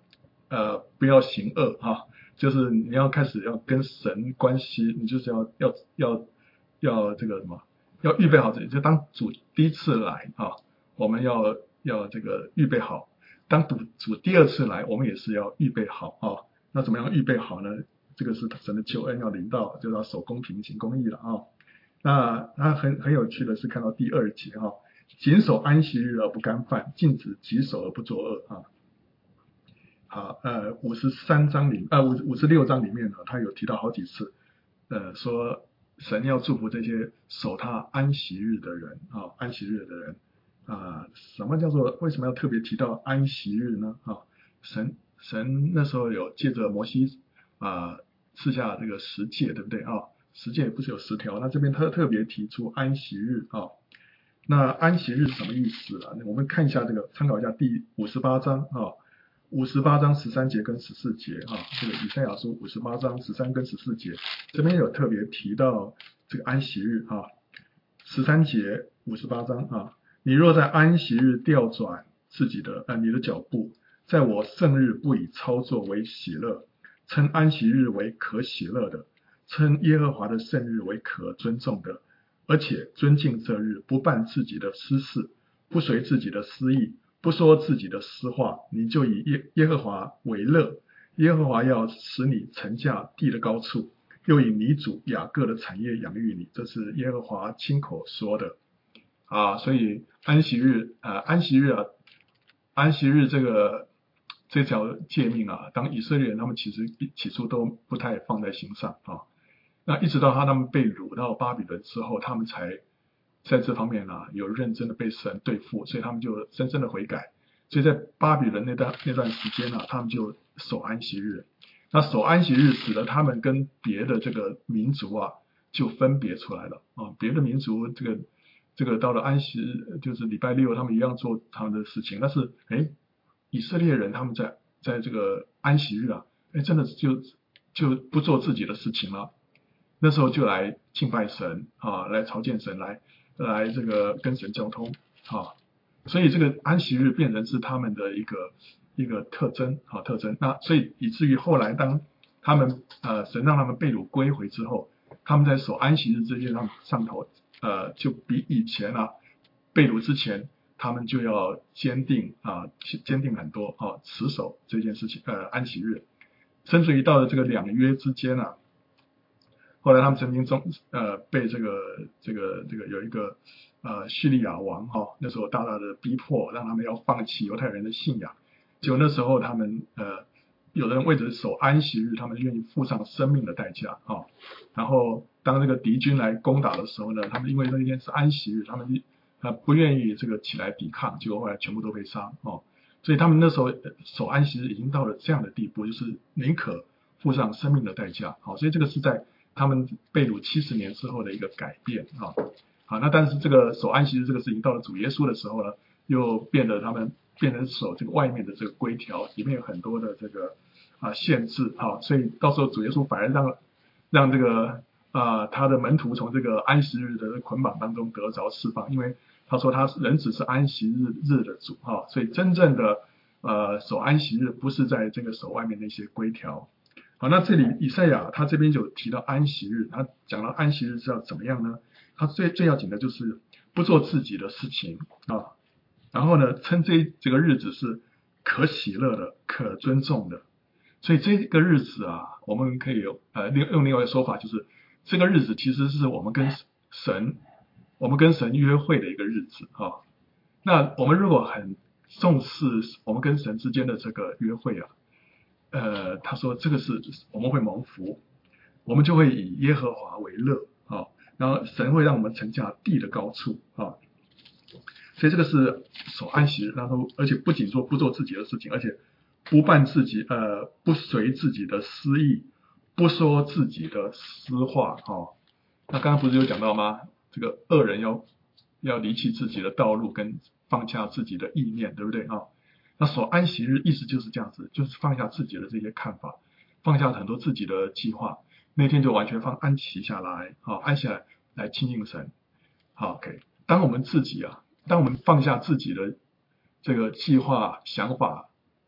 呃不要行恶哈、啊，就是你要开始要跟神关系，你就是要要要要这个什么，要预备好自己，就当主第一次来啊，我们要要这个预备好，当主主第二次来，我们也是要预备好啊。那怎么样预备好呢？这个是神的救恩要临到，就要守公平行公义了啊。那那很很有趣的是看到第二节哈、啊，谨守安息日而不干犯，禁止己手而不作恶啊。好，呃，五十三章里，呃，五五十六章里面呢，他有提到好几次，呃，说神要祝福这些守他安息日的人啊，安息日的人啊，什么叫做为什么要特别提到安息日呢？啊，神神那时候有借着摩西啊赐下这个十诫，对不对啊？十诫不是有十条，那这边特特别提出安息日啊。那安息日是什么意思啊？我们看一下这个，参考一下第五十八章啊。五十八章十三节跟十四节啊，这个以赛亚书五十八章十三跟十四节，这边有特别提到这个安息日啊。十三节五十八章啊，你若在安息日调转自己的呃你的脚步，在我圣日不以操作为喜乐，称安息日为可喜乐的，称耶和华的圣日为可尊重的，而且尊敬这日，不办自己的私事，不随自己的私意，不说自己的私话，你就以耶耶和华为乐。耶和华要使你乘驾地的高处，又以你主雅各的产业养育你，这是耶和华亲口说的啊。所以安息日啊、呃，安息日啊，安息日这个这条诫命啊，当以色列人他们其实起初都不太放在心上啊。那一直到他们被掳到巴比伦之后，他们才在这方面啊有认真的被神对付，所以他们就深深的悔改。所以在巴比伦那段那段时间啊，他们就守安息日。那守安息日使得他们跟别的这个民族啊就分别出来了啊。别的民族这个这个到了安息日，就是礼拜六，他们一样做他们的事情，但是哎，以色列人他们在在这个安息日啊，哎，真的就就不做自己的事情了。那时候就来敬拜神啊，来朝见神，来来这个跟神交通啊，所以这个安息日变成是他们的一个一个特征啊特征。那所以以至于后来当他们呃神让他们被掳归回之后，他们在守安息日这件上上头呃就比以前啊被掳之前他们就要坚定啊坚定很多啊持守这件事情呃安息日，甚至于到了这个两约之间啊。后来他们曾经中呃被这个这个这个有一个呃叙利亚王哈、哦，那时候大大的逼迫，让他们要放弃犹太人的信仰。结果那时候他们呃有人为着守安息日，他们愿意付上生命的代价啊、哦。然后当这个敌军来攻打的时候呢，他们因为那天是安息日，他们呃不愿意这个起来抵抗，结果后来全部都被杀哦。所以他们那时候守安息日已经到了这样的地步，就是宁可付上生命的代价。好、哦，所以这个是在他们被掳七十年之后的一个改变啊，好，那但是这个守安息日这个事情到了主耶稣的时候呢，又变得他们变成守这个外面的这个规条，里面有很多的这个啊限制啊，所以到时候主耶稣反而让让这个啊他的门徒从这个安息日的捆绑当中得着释放，因为他说他人只是安息日日的主啊，所以真正的呃守安息日不是在这个守外面那些规条。好，那这里以赛亚他这边就提到安息日，他讲到安息日是要怎么样呢？他最最要紧的就是不做自己的事情啊，然后呢，称这这个日子是可喜乐的、可尊重的。所以这个日子啊，我们可以有呃用另外一个说法，就是这个日子其实是我们跟神我们跟神约会的一个日子啊。那我们如果很重视我们跟神之间的这个约会啊。呃，他说这个是我们会蒙福，我们就会以耶和华为乐啊，然后神会让我们乘驾地的高处啊，所以这个是守安息日，然后而且不仅说不做自己的事情，而且不办自己呃不随自己的私意，不说自己的私话啊。那刚刚不是有讲到吗？这个恶人要要离弃自己的道路，跟放下自己的意念，对不对啊？那守安息日意思就是这样子，就是放下自己的这些看法，放下很多自己的计划，那天就完全放安息下来，好，安下来来亲近神。好 ，OK。当我们自己啊，当我们放下自己的这个计划、想法，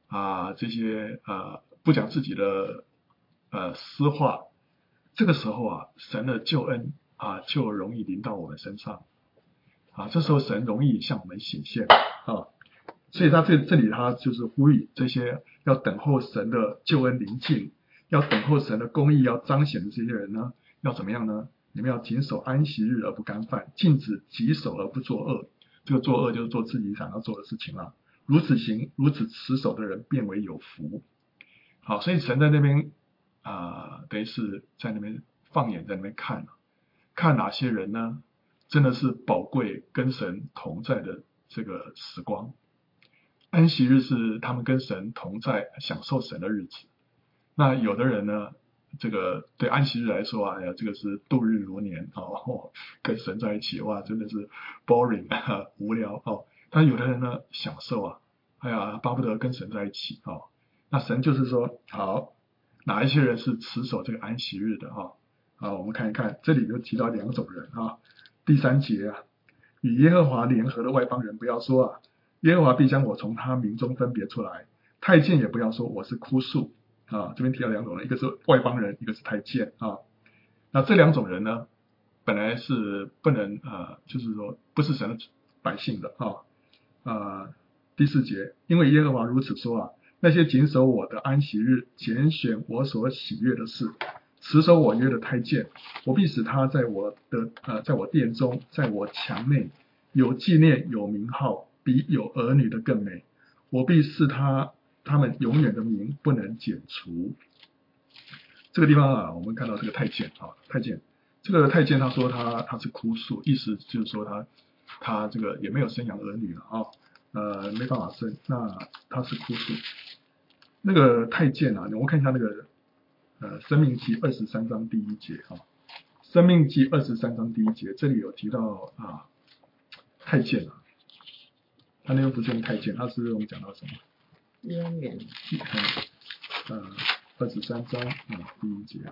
啊这些呃不讲自己的呃私话，这个时候啊，神的救恩啊就容易临到我们身上啊，这时候神容易向我们显现啊。所以他这这里他就是呼吁这些要等候神的救恩临近，要等候神的公义要彰显的这些人呢，要怎么样呢？你们要谨守安息日而不干犯，禁止己手而不作恶。这个作恶就是做自己想要做的事情了。如此行，如此持守的人，变为有福。好，所以神在那边啊、呃，等于是在那边放眼在那边看看哪些人呢，真的是宝贵跟神同在的这个时光。安息日是他们跟神同在享受神的日子。那有的人呢，这个对安息日来说啊，哎呀，这个是度日如年哦，跟神在一起哇，真的是 boring 啊，无聊哦。但有的人呢，享受啊，哎呀，巴不得跟神在一起哦。那神就是说，好，哪一些人是持守这个安息日的哈？啊，我们看一看，这里就提到两种人啊。第三节啊，与耶和华联合的外邦人不要说啊，耶和华必将我从他民中分别出来。太监也不要说我是枯树啊。这边提到两种人，一个是外邦人，一个是太监啊。那这两种人呢，本来是不能呃，就是说不是神的百姓的啊。呃，第四节，因为耶和华如此说啊，那些谨守我的安息日，拣选我所喜悦的事，持守我约的太监，我必使他在我的呃，在我殿中，在我墙内有纪念有名号，比有儿女的更美。我必使他他们永远的名不能剪除。这个地方啊，我们看到这个太监啊，太监，这个太监他说他他是枯树，意思就是说他他这个也没有生养儿女了啊，呃，没办法生，那他是枯树。那个太监啊，我们看一下那个呃《申命记》二十三章第一节啊，《申命记》二十三章第一节，这里有提到啊太监啊，他那边不是用太监，他是我们讲到什么？ 阉人。 嗯，呃，二十三章啊第一节。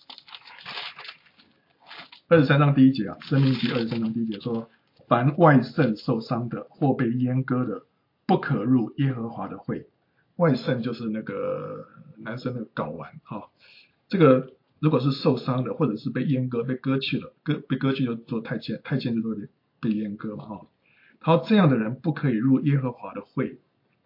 二十三章第一节啊，《申命记》二十三章第一节说，凡外肾受伤的或被阉割的，不可入耶和华的会。外肾就是那个男生的睾丸啊，这个如果是受伤的，或者是被阉割、被割去了，割被割去就做太监，太监就会被阉割嘛哈。他说这样的人不可以入耶和华的会，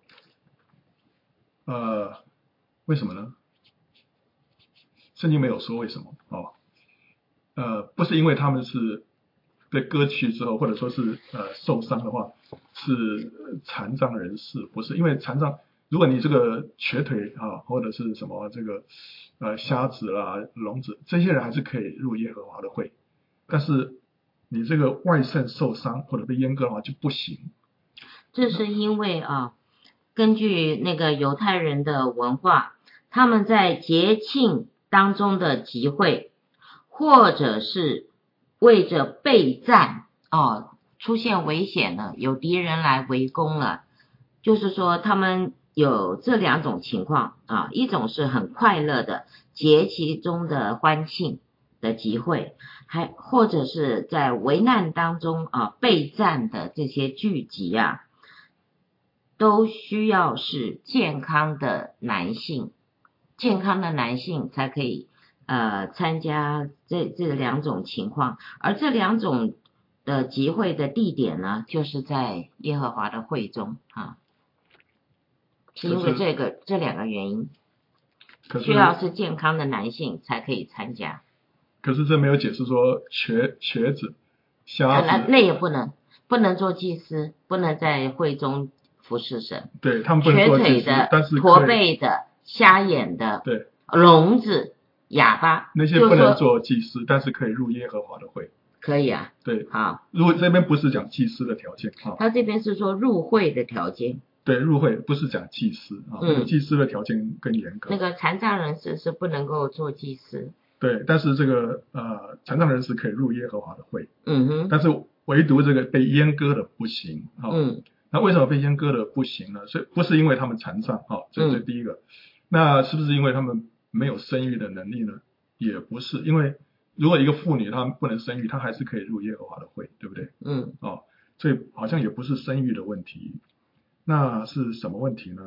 呃，为什么呢？圣经没有说为什么哦。呃，不是因为他们是被割去之后，或者说是呃受伤的话，是残障人士，不是因为残障。如果你这个瘸腿啊，或者是什么这个呃瞎子啦、聋子，这些人还是可以入耶和华的会，但是你这个外肾受伤或者被阉割的话就不行。 这是因为啊，根据那个犹太人的文化，他们在节庆当中的集会，或者是为着备战哦，出现危险了，有敌人来围攻了，就是说他们有这两种情况啊，一种是很快乐的节期中的欢庆的集会，还或者是在危难当中啊备战的这些聚集啊，都需要是健康的男性，健康的男性才可以呃参加这这两种情况，而这两种的集会的地点呢，就是在耶和华的会中啊，是因为这个这两个原因，需要是健康的男性才可以参加。 可是这没有解释说瘸瘸子、瞎子， 那那也不能不能做祭司，不能在会中服侍神。 对，他们不能做祭司，但是驼背的、瞎眼的、 对聋子、哑巴， 那些不能做祭司，但是可以入耶和华的会。 可以啊， 对， 好。 如果这边不是讲祭司的条件啊， 他这边是说入会的条件。 对，入会不是讲祭司啊，嗯，祭司的条件更严格。 那个残障人士是不能够做祭司。 对，但是这个呃残障人士可以入耶和华的会。 嗯哼。 但是唯独这个被阉割的不行啊。 嗯。 那为什么被阉割的不行呢？所以不是因为他们残障啊，这是第一个。嗯。那是不是因为他们没有生育的能力呢？也不是，因为如果一个妇女她不能生育，她还是可以入耶和华的会，对不对？ 嗯。 哦，所以好像也不是生育的问题。那是什么问题呢？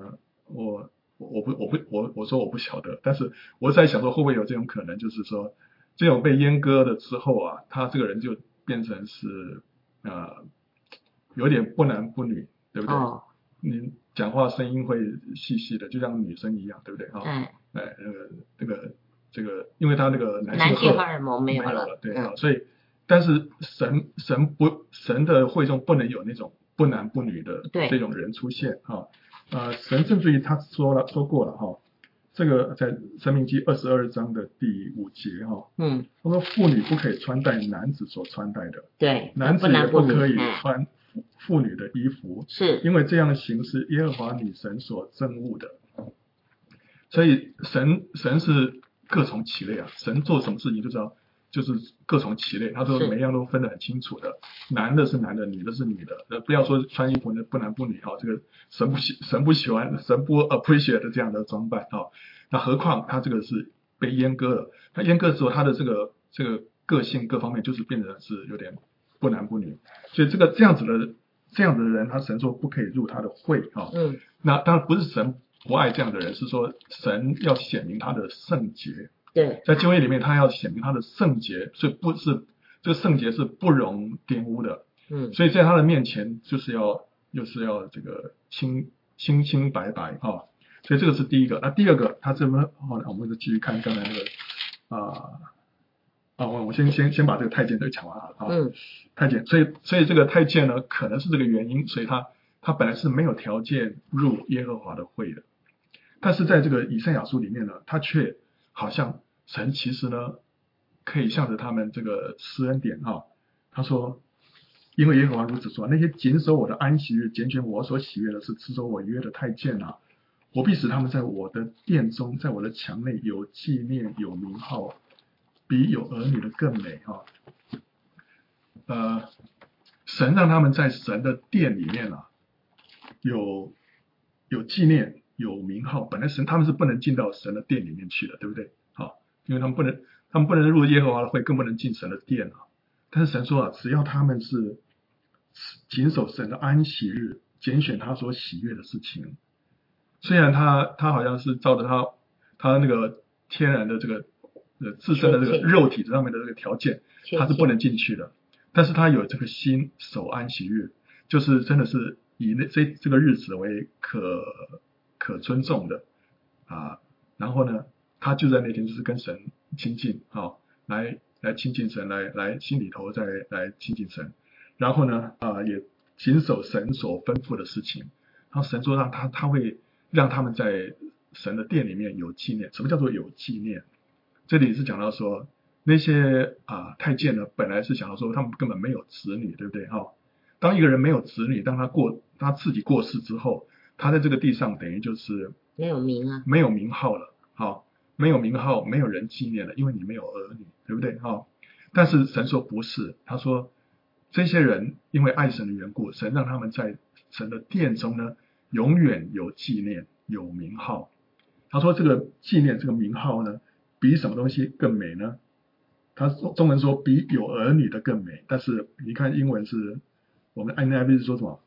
我我不我不我我说我不晓得，但是我在想说会不会有这种可能，就是说这种被阉割了之后啊，他这个人就变成是呃有点不男不女，对不对？ 哦， 你讲话声音会细细的，就像女生一样，对不对啊？ 嗯， 哎，那个那个这个，因为他那个男性男的荷性荷尔蒙没有了， 没有了，对啊， 嗯， 所以但是神神不神的会中不能有那种不男不女的对这种人出现啊。呃，神甚至于他说了说过了哈，这个在申命记二十二章的第五节哈， 嗯， 他说妇女不可以穿戴男子所穿戴的， 对， 男子也不男不女， 不可以嗯， 穿妇妇女的衣服， 是， 因为这样行是耶和华女神所憎恶的。所以神神是各从其类啊，神做什么事情就知道就是各从其类，他说是每样都分得很清楚的，男的是男的，女的是女的，呃，不要说穿衣服不男不女啊，这个神不喜神不喜欢，神不 appreciate 的这样的装扮啊，那何况他这个是被阉割了，他阉割之后他的这个这个个性各方面就是变成是有点不男不女，所以这个这样子的这样子的人，他神说不可以入他的会啊， 嗯， 那当然不是神不爱这样的人，是说神要显明他的圣洁。 对， 在旧约里面，他要显明他的圣洁，所以不是这个圣洁是不容玷污的。 嗯， 所以在他的面前，就是要就是要这个清清清白白啊、哦。所以这个是第一个。那第二个，他这么哦，我们就继续看刚才那个啊啊，我、哦、我先先先把这个太监都讲完了啊。 嗯， 太监，所以所以这个太监呢，可能是这个原因，所以他他本来是没有条件入耶和华的会的，但是在这个以赛亚书里面呢，他却好像神其实呢，可以向着他们这个施恩典啊。他说，因为耶和华如此说，那些谨守我的安息日、拣选我所喜悦的是持守我约的太监啊，我必使他们在我的殿中，在我的墙内有纪念、有名号，比有儿女的更美啊。呃，神让他们在神的殿里面啊，有有纪念。有名号，本来神他们是不能进到神的殿里面去的，对不对？好，因为他们不能，他们不能入耶和华的会，更不能进神的殿啊。但是神说啊，只要他们是谨守神的安息日，拣选他所喜悦的事情，虽然他他好像是照着他他那个天然的这个呃自身的这个肉体上面的这个条件，他是不能进去的，但是他有这个心守安息日，就是真的是以那这这个日子为可。可尊重的啊，然后呢，他就在那天就是跟神亲近啊、哦，来来亲近神，来来心里头再来亲近神，然后呢啊也谨守神所吩咐的事情，然后神说让他他会让他们在神的殿里面有纪念。什么叫做有纪念？这里是讲到说那些啊太监呢，本来是想到说他们根本没有子女，对不对？哦，当一个人没有子女，当他过他自己过世之后。他在这个地上等于就是没有名啊， 没有名号了，好、哦，没有名号，没有人纪念了，因为你没有儿女，对不对？哈、哦，但是神说不是，他说这些人因为爱神的缘故，神让他们在神的殿中呢，永远有纪念，有名号。他说这个纪念，这个名号呢，比什么东西更美呢？他中文说比有儿女的更美，但是你看英文是，我们 N I V 是说什么？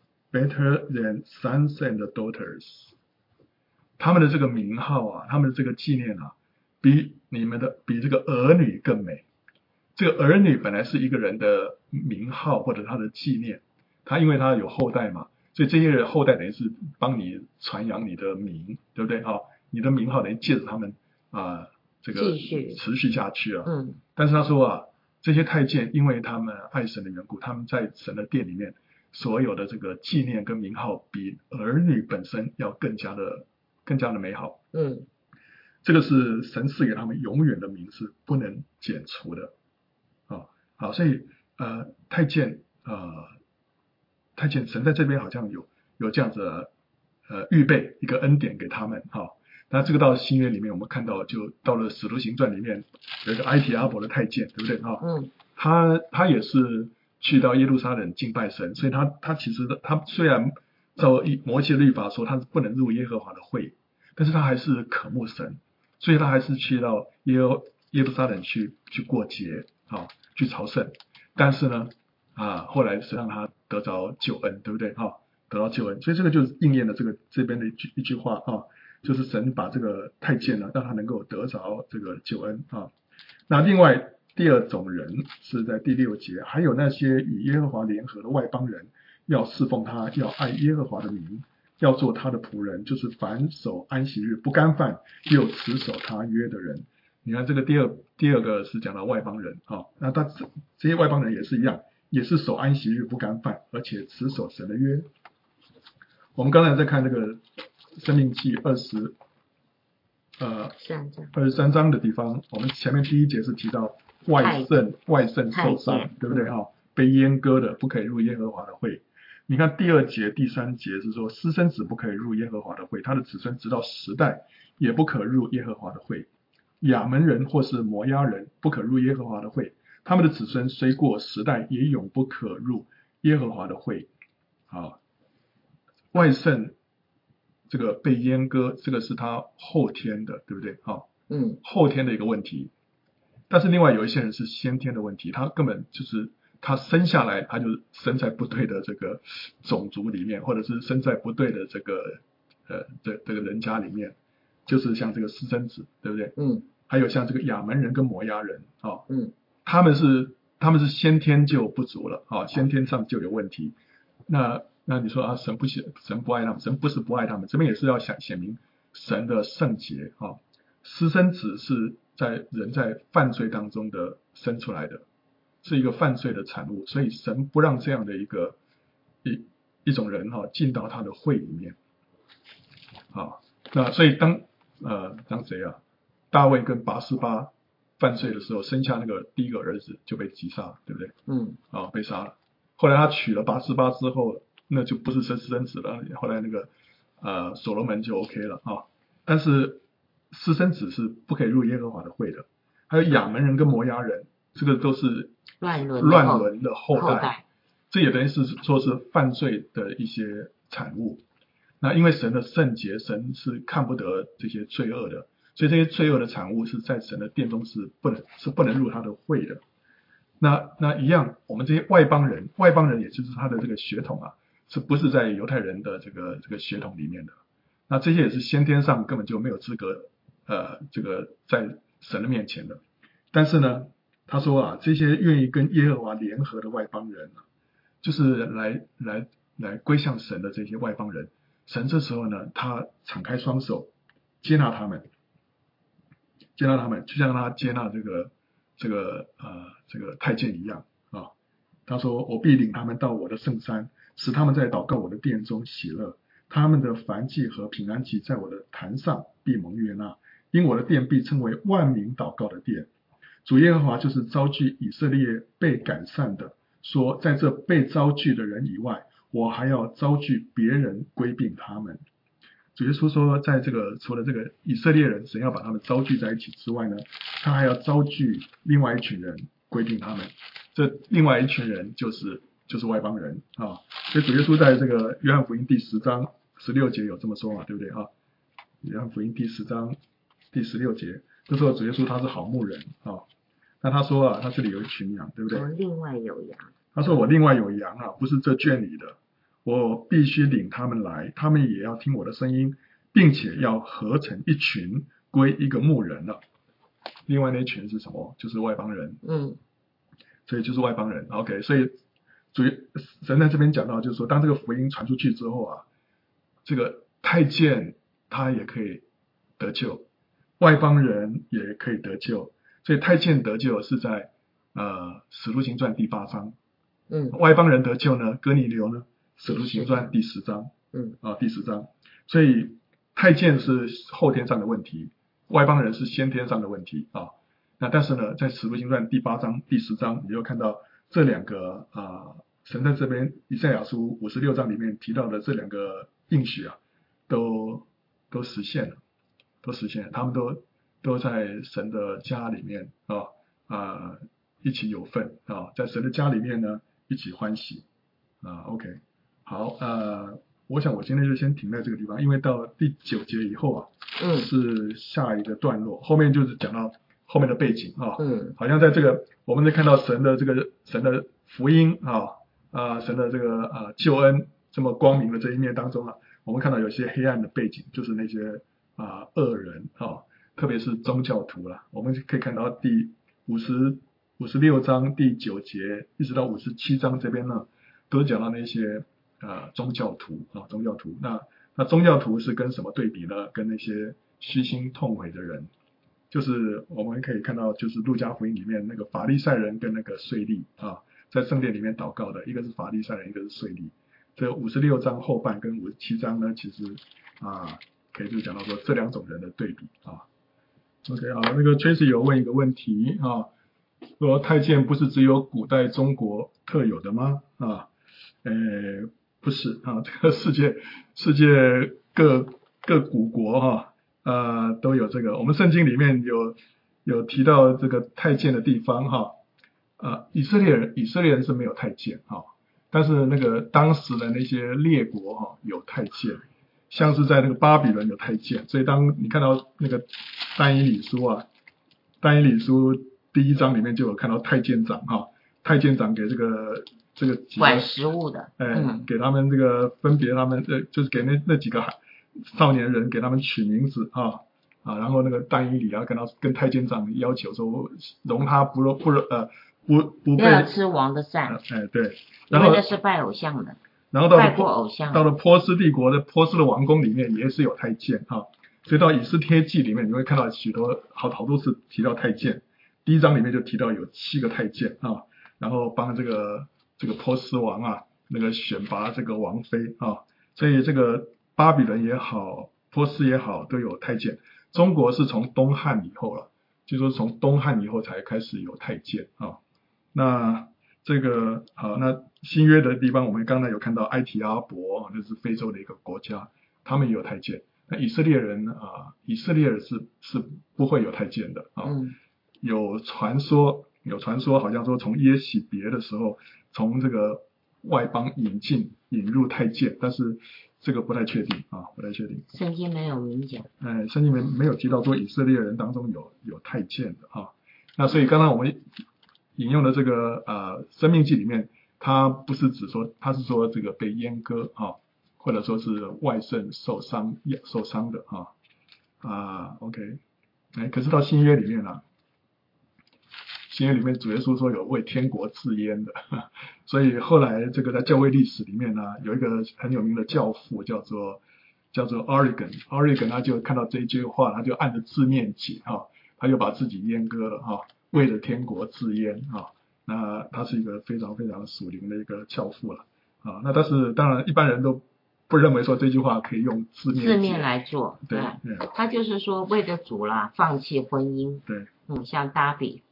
Better than sons and daughters， 他们的这个名号啊，他们的这个纪念啊，比你们的比这个儿女更美。这个儿女本来是一个人的名号或者他的纪念，他因为他有后代嘛，所以这些人后代等于是帮你传扬你的名，对不对啊？你的名号等于借着他们啊、呃，这个持续下去啊。 嗯。 但是他说啊，这些太监因为他们爱神的缘故，他们在神的殿里面。所有的这个纪念跟名号比儿女本身要更加的更加的美好。 嗯， 这个是神赐给他们永远的名，是不能剪除的。啊，好，所以呃太监呃太监神在这边好像有有这样子的呃预备一个恩典给他们哈。那这个到新约里面我们看到，就到了使徒行传里面有一个埃提阿伯的太监，对不对啊？ 嗯， 他他也是。去到耶路撒冷敬拜神，所以他他其实他虽然照摩西的律法说他是不能入耶和华的会，但是他还是渴慕神，所以他还是去到耶耶路撒冷去去过节啊，去朝圣。但是呢啊，后来是让他得着救恩，对不对啊？ 得到救恩。所以这个就是应验了这个这边的一句一句话啊，就是神把这个太监呢，让他能够得着这个救恩啊。那另外第二种人是在第六节，还有那些与耶和华联合的外邦人，要侍奉他，要爱耶和华的名，要做他的仆人，就是凡守安息日不干犯又持守他约的人。你看这个第二第二个是讲到外邦人啊，那他这些外邦人也是一样，也是守安息日不干犯，而且持守神的约。我们刚才在看这个申命记二十呃二十三章的地方，我们前面第一节是提到外圣外圣受伤，对不对哈？被阉割的不可以入耶和华的会。你看第二节第三节是说私生子不可以入耶和华的会，他的子孙直到十代也不可入耶和华的会。亚门人或是摩押人不可入耶和华的会，他们的子孙虽过十代也永不可入耶和华的会。好，外圣这个被阉割，这个是他后天的，对不对？好， 嗯， 后天的一个问题。但是另外有一些人是先天的问题，他根本就是他生下来他就生在不对的这个种族里面，或者是生在不对的这个呃这这个人家里面，就是像这个私生子，对不对？ 嗯， 还有像这个亚门人跟摩押人啊、哦， 嗯， 他们是他们是先天就不足了啊、哦，先天上就有问题。那那你说啊，神不神不爱他们，神不是不爱他们，这边也是要显显明神的圣洁啊、哦。私生子是在人在犯罪当中的生出来的，是一个犯罪的产物，所以神不让这样的一个一一种人哈、哦、进到他的会里面。好，那所以当呃当谁啊，大卫跟拔示巴犯罪的时候，生下那个第一个儿子就被击杀，对不对？ 嗯， 啊、哦，被杀了。后来他娶了拔示巴之后，那就不是生私生子了。后来那个呃所罗门就 OK 了啊、哦，但是私生子是不可以入耶和华的会的。还有亚门人跟摩押人，这个都是乱伦乱伦的后代， 后代这也等于是说是犯罪的一些产物。那因为神的圣洁，神是看不得这些罪恶的，所以这些罪恶的产物是在神的殿中是不能是不能入他的会的。那那一样，我们这些外邦人，外邦人也就是他的这个血统啊，是不是在犹太人的这个这个血统里面的？那这些也是先天上根本就没有资格，呃，这个在神的面前的。但是呢，他说啊，这些愿意跟耶和华联合的外邦人啊，就是来来来归向神的这些外邦人，神这时候呢，他敞开双手接纳他们，接纳他们，就像他接纳这个这个呃这个太监一样啊。他说：“我必领他们到我的圣山，使他们在祷告我的殿中喜乐。他们的燔祭和平安祭在我的坛上必蒙悦纳，因我的殿必称为万民祷告的殿。”主耶和华就是招聚以色列被赶散的，说在这被招聚的人以外，我还要招聚别人归并他们。主耶稣说，在这个除了这个以色列人，神要把他们招聚在一起之外呢，他还要招聚另外一群人归并他们。这另外一群人就是就是外邦人啊。所以主耶稣在这个约翰福音第十章十六节有这么说嘛，对不对啊？约翰福音第十章第十六节，就说主耶稣他是好牧人啊。那他说啊，他这里有一群羊，对不对？ 我另外有羊。 他说我另外有羊啊，不是这圈里的，我必须领他们来，他们也要听我的声音，并且要合成一群，归一个牧人了。另外那一群是什么？就是外邦人。 嗯， 所以就是外邦人。OK， 所以主神在这边讲到，就是说，当这个福音传出去之后啊，这个太监他也可以得救，外邦人也可以得救。所以太监得救是在呃使徒行传第八章， 嗯， 外邦人得救呢，哥尼流呢，使徒行传第十章， 嗯啊第十章。所以太监是后天上的问题，外邦人是先天上的问题啊。那但是呢，在使徒行传第八章、第十章，你就看到这两个啊、呃，神在这边以赛亚书五十六章里面提到的这两个应许啊，都都实现了，都实现了，他们都都在神的家里面啊啊、呃、一起有份啊，在神的家里面呢一起欢喜啊。OK， 好，呃，我想我今天就先停在这个地方，因为到第九节以后啊， 嗯， 是下一个段落，后面就是讲到后面的背景啊， 嗯， 好像在这个我们在看到神的这个神的福音啊啊、呃、神的这个呃救恩， 这么光明的这一面当中啊，我们看到有些黑暗的背景，就是那些啊、恶人啊、哦，特别是宗教徒啦。我们可以看到第五十五十六章第九节一直到五十七章这边呢，都讲到那些啊、宗教徒啊、宗教徒。那那宗教徒是跟什么对比呢？跟那些虚心痛悔的人。就是我们可以看到，就是路加福音里面那个法利赛人跟那个税吏啊，在圣殿里面祷告的，一个是法利赛人，一个是税吏。这五十六章后半跟五十七章呢，其实啊，可以就讲到说这两种人的对比啊。OK 好，那个 Tracy 有问一个问题啊，说太监不是只有古代中国特有的吗？啊，呃，不是啊，这个世界世界各各古国哈。啊呃，都有这个，我们圣经里面有有提到这个太监的地方哈，呃，以色列人以色列人是没有太监哈，但是那个当时的那些列国哈有太监，像是在那个巴比伦有太监，所以当你看到那个但以理书啊，但以理书第一章里面就有看到太监长哈，太监长给这个这个几个管食物的， 哎、 嗯， 给他们这个分别他们呃，就是给那那几个少年人给他们取名字啊啊，然后那个但以理啊跟他跟太监长要求说，容他不不呃不不被不要吃王的膳， 呃哎对， 因为然后那是拜偶像的， 然后到拜过了偶像到了波斯帝国的波斯的王宫里面也是有太监哈、啊，所以到以斯帖记里面你会看到许多好好多次提到太监，第一章里面就提到有七个太监啊，然后帮这个这个波斯王啊那个选拔这个王妃啊，所以这个巴比伦也好，波斯也好，都有太监。中国是从东汉以后了，就说从东汉以后才开始有太监啊。那这个好，那新约的地方，我们刚才有看到埃提阿伯，那是非洲的一个国家，他们也有太监。那以色列人啊，以色列人是是不会有太监的啊。 嗯， 有传说，有传说，好像说从耶洗别的时候，从这个外邦引进引入太监，但是这个不太确定啊，不太确定。 圣经没有明讲， 哎，圣经里面没有提到说以色列人当中有有太监的啊。那所以刚刚我们引用的这个呃生命记里面，它不是指说，它是说这个被阉割啊，或者说是外肾受伤受伤的啊啊 OK， 哎，可是到新约里面呢、啊。新约里面主耶稣说有为天国自阉的，所以后来这个在教会历史里面呢，有一个很有名的教父叫做叫做 Origen，Origen 他就看到这一句话，他就按着字面解哈、啊，他就把自己阉割了哈、啊，为了天国自阉啊，那他是一个非常非常属灵的一个教父了啊，那但是当然一般人都不认为说这句话可以用字面字面来做， 对， 对，他就是说为了主啦，放弃婚姻， 对， 嗯，像大比。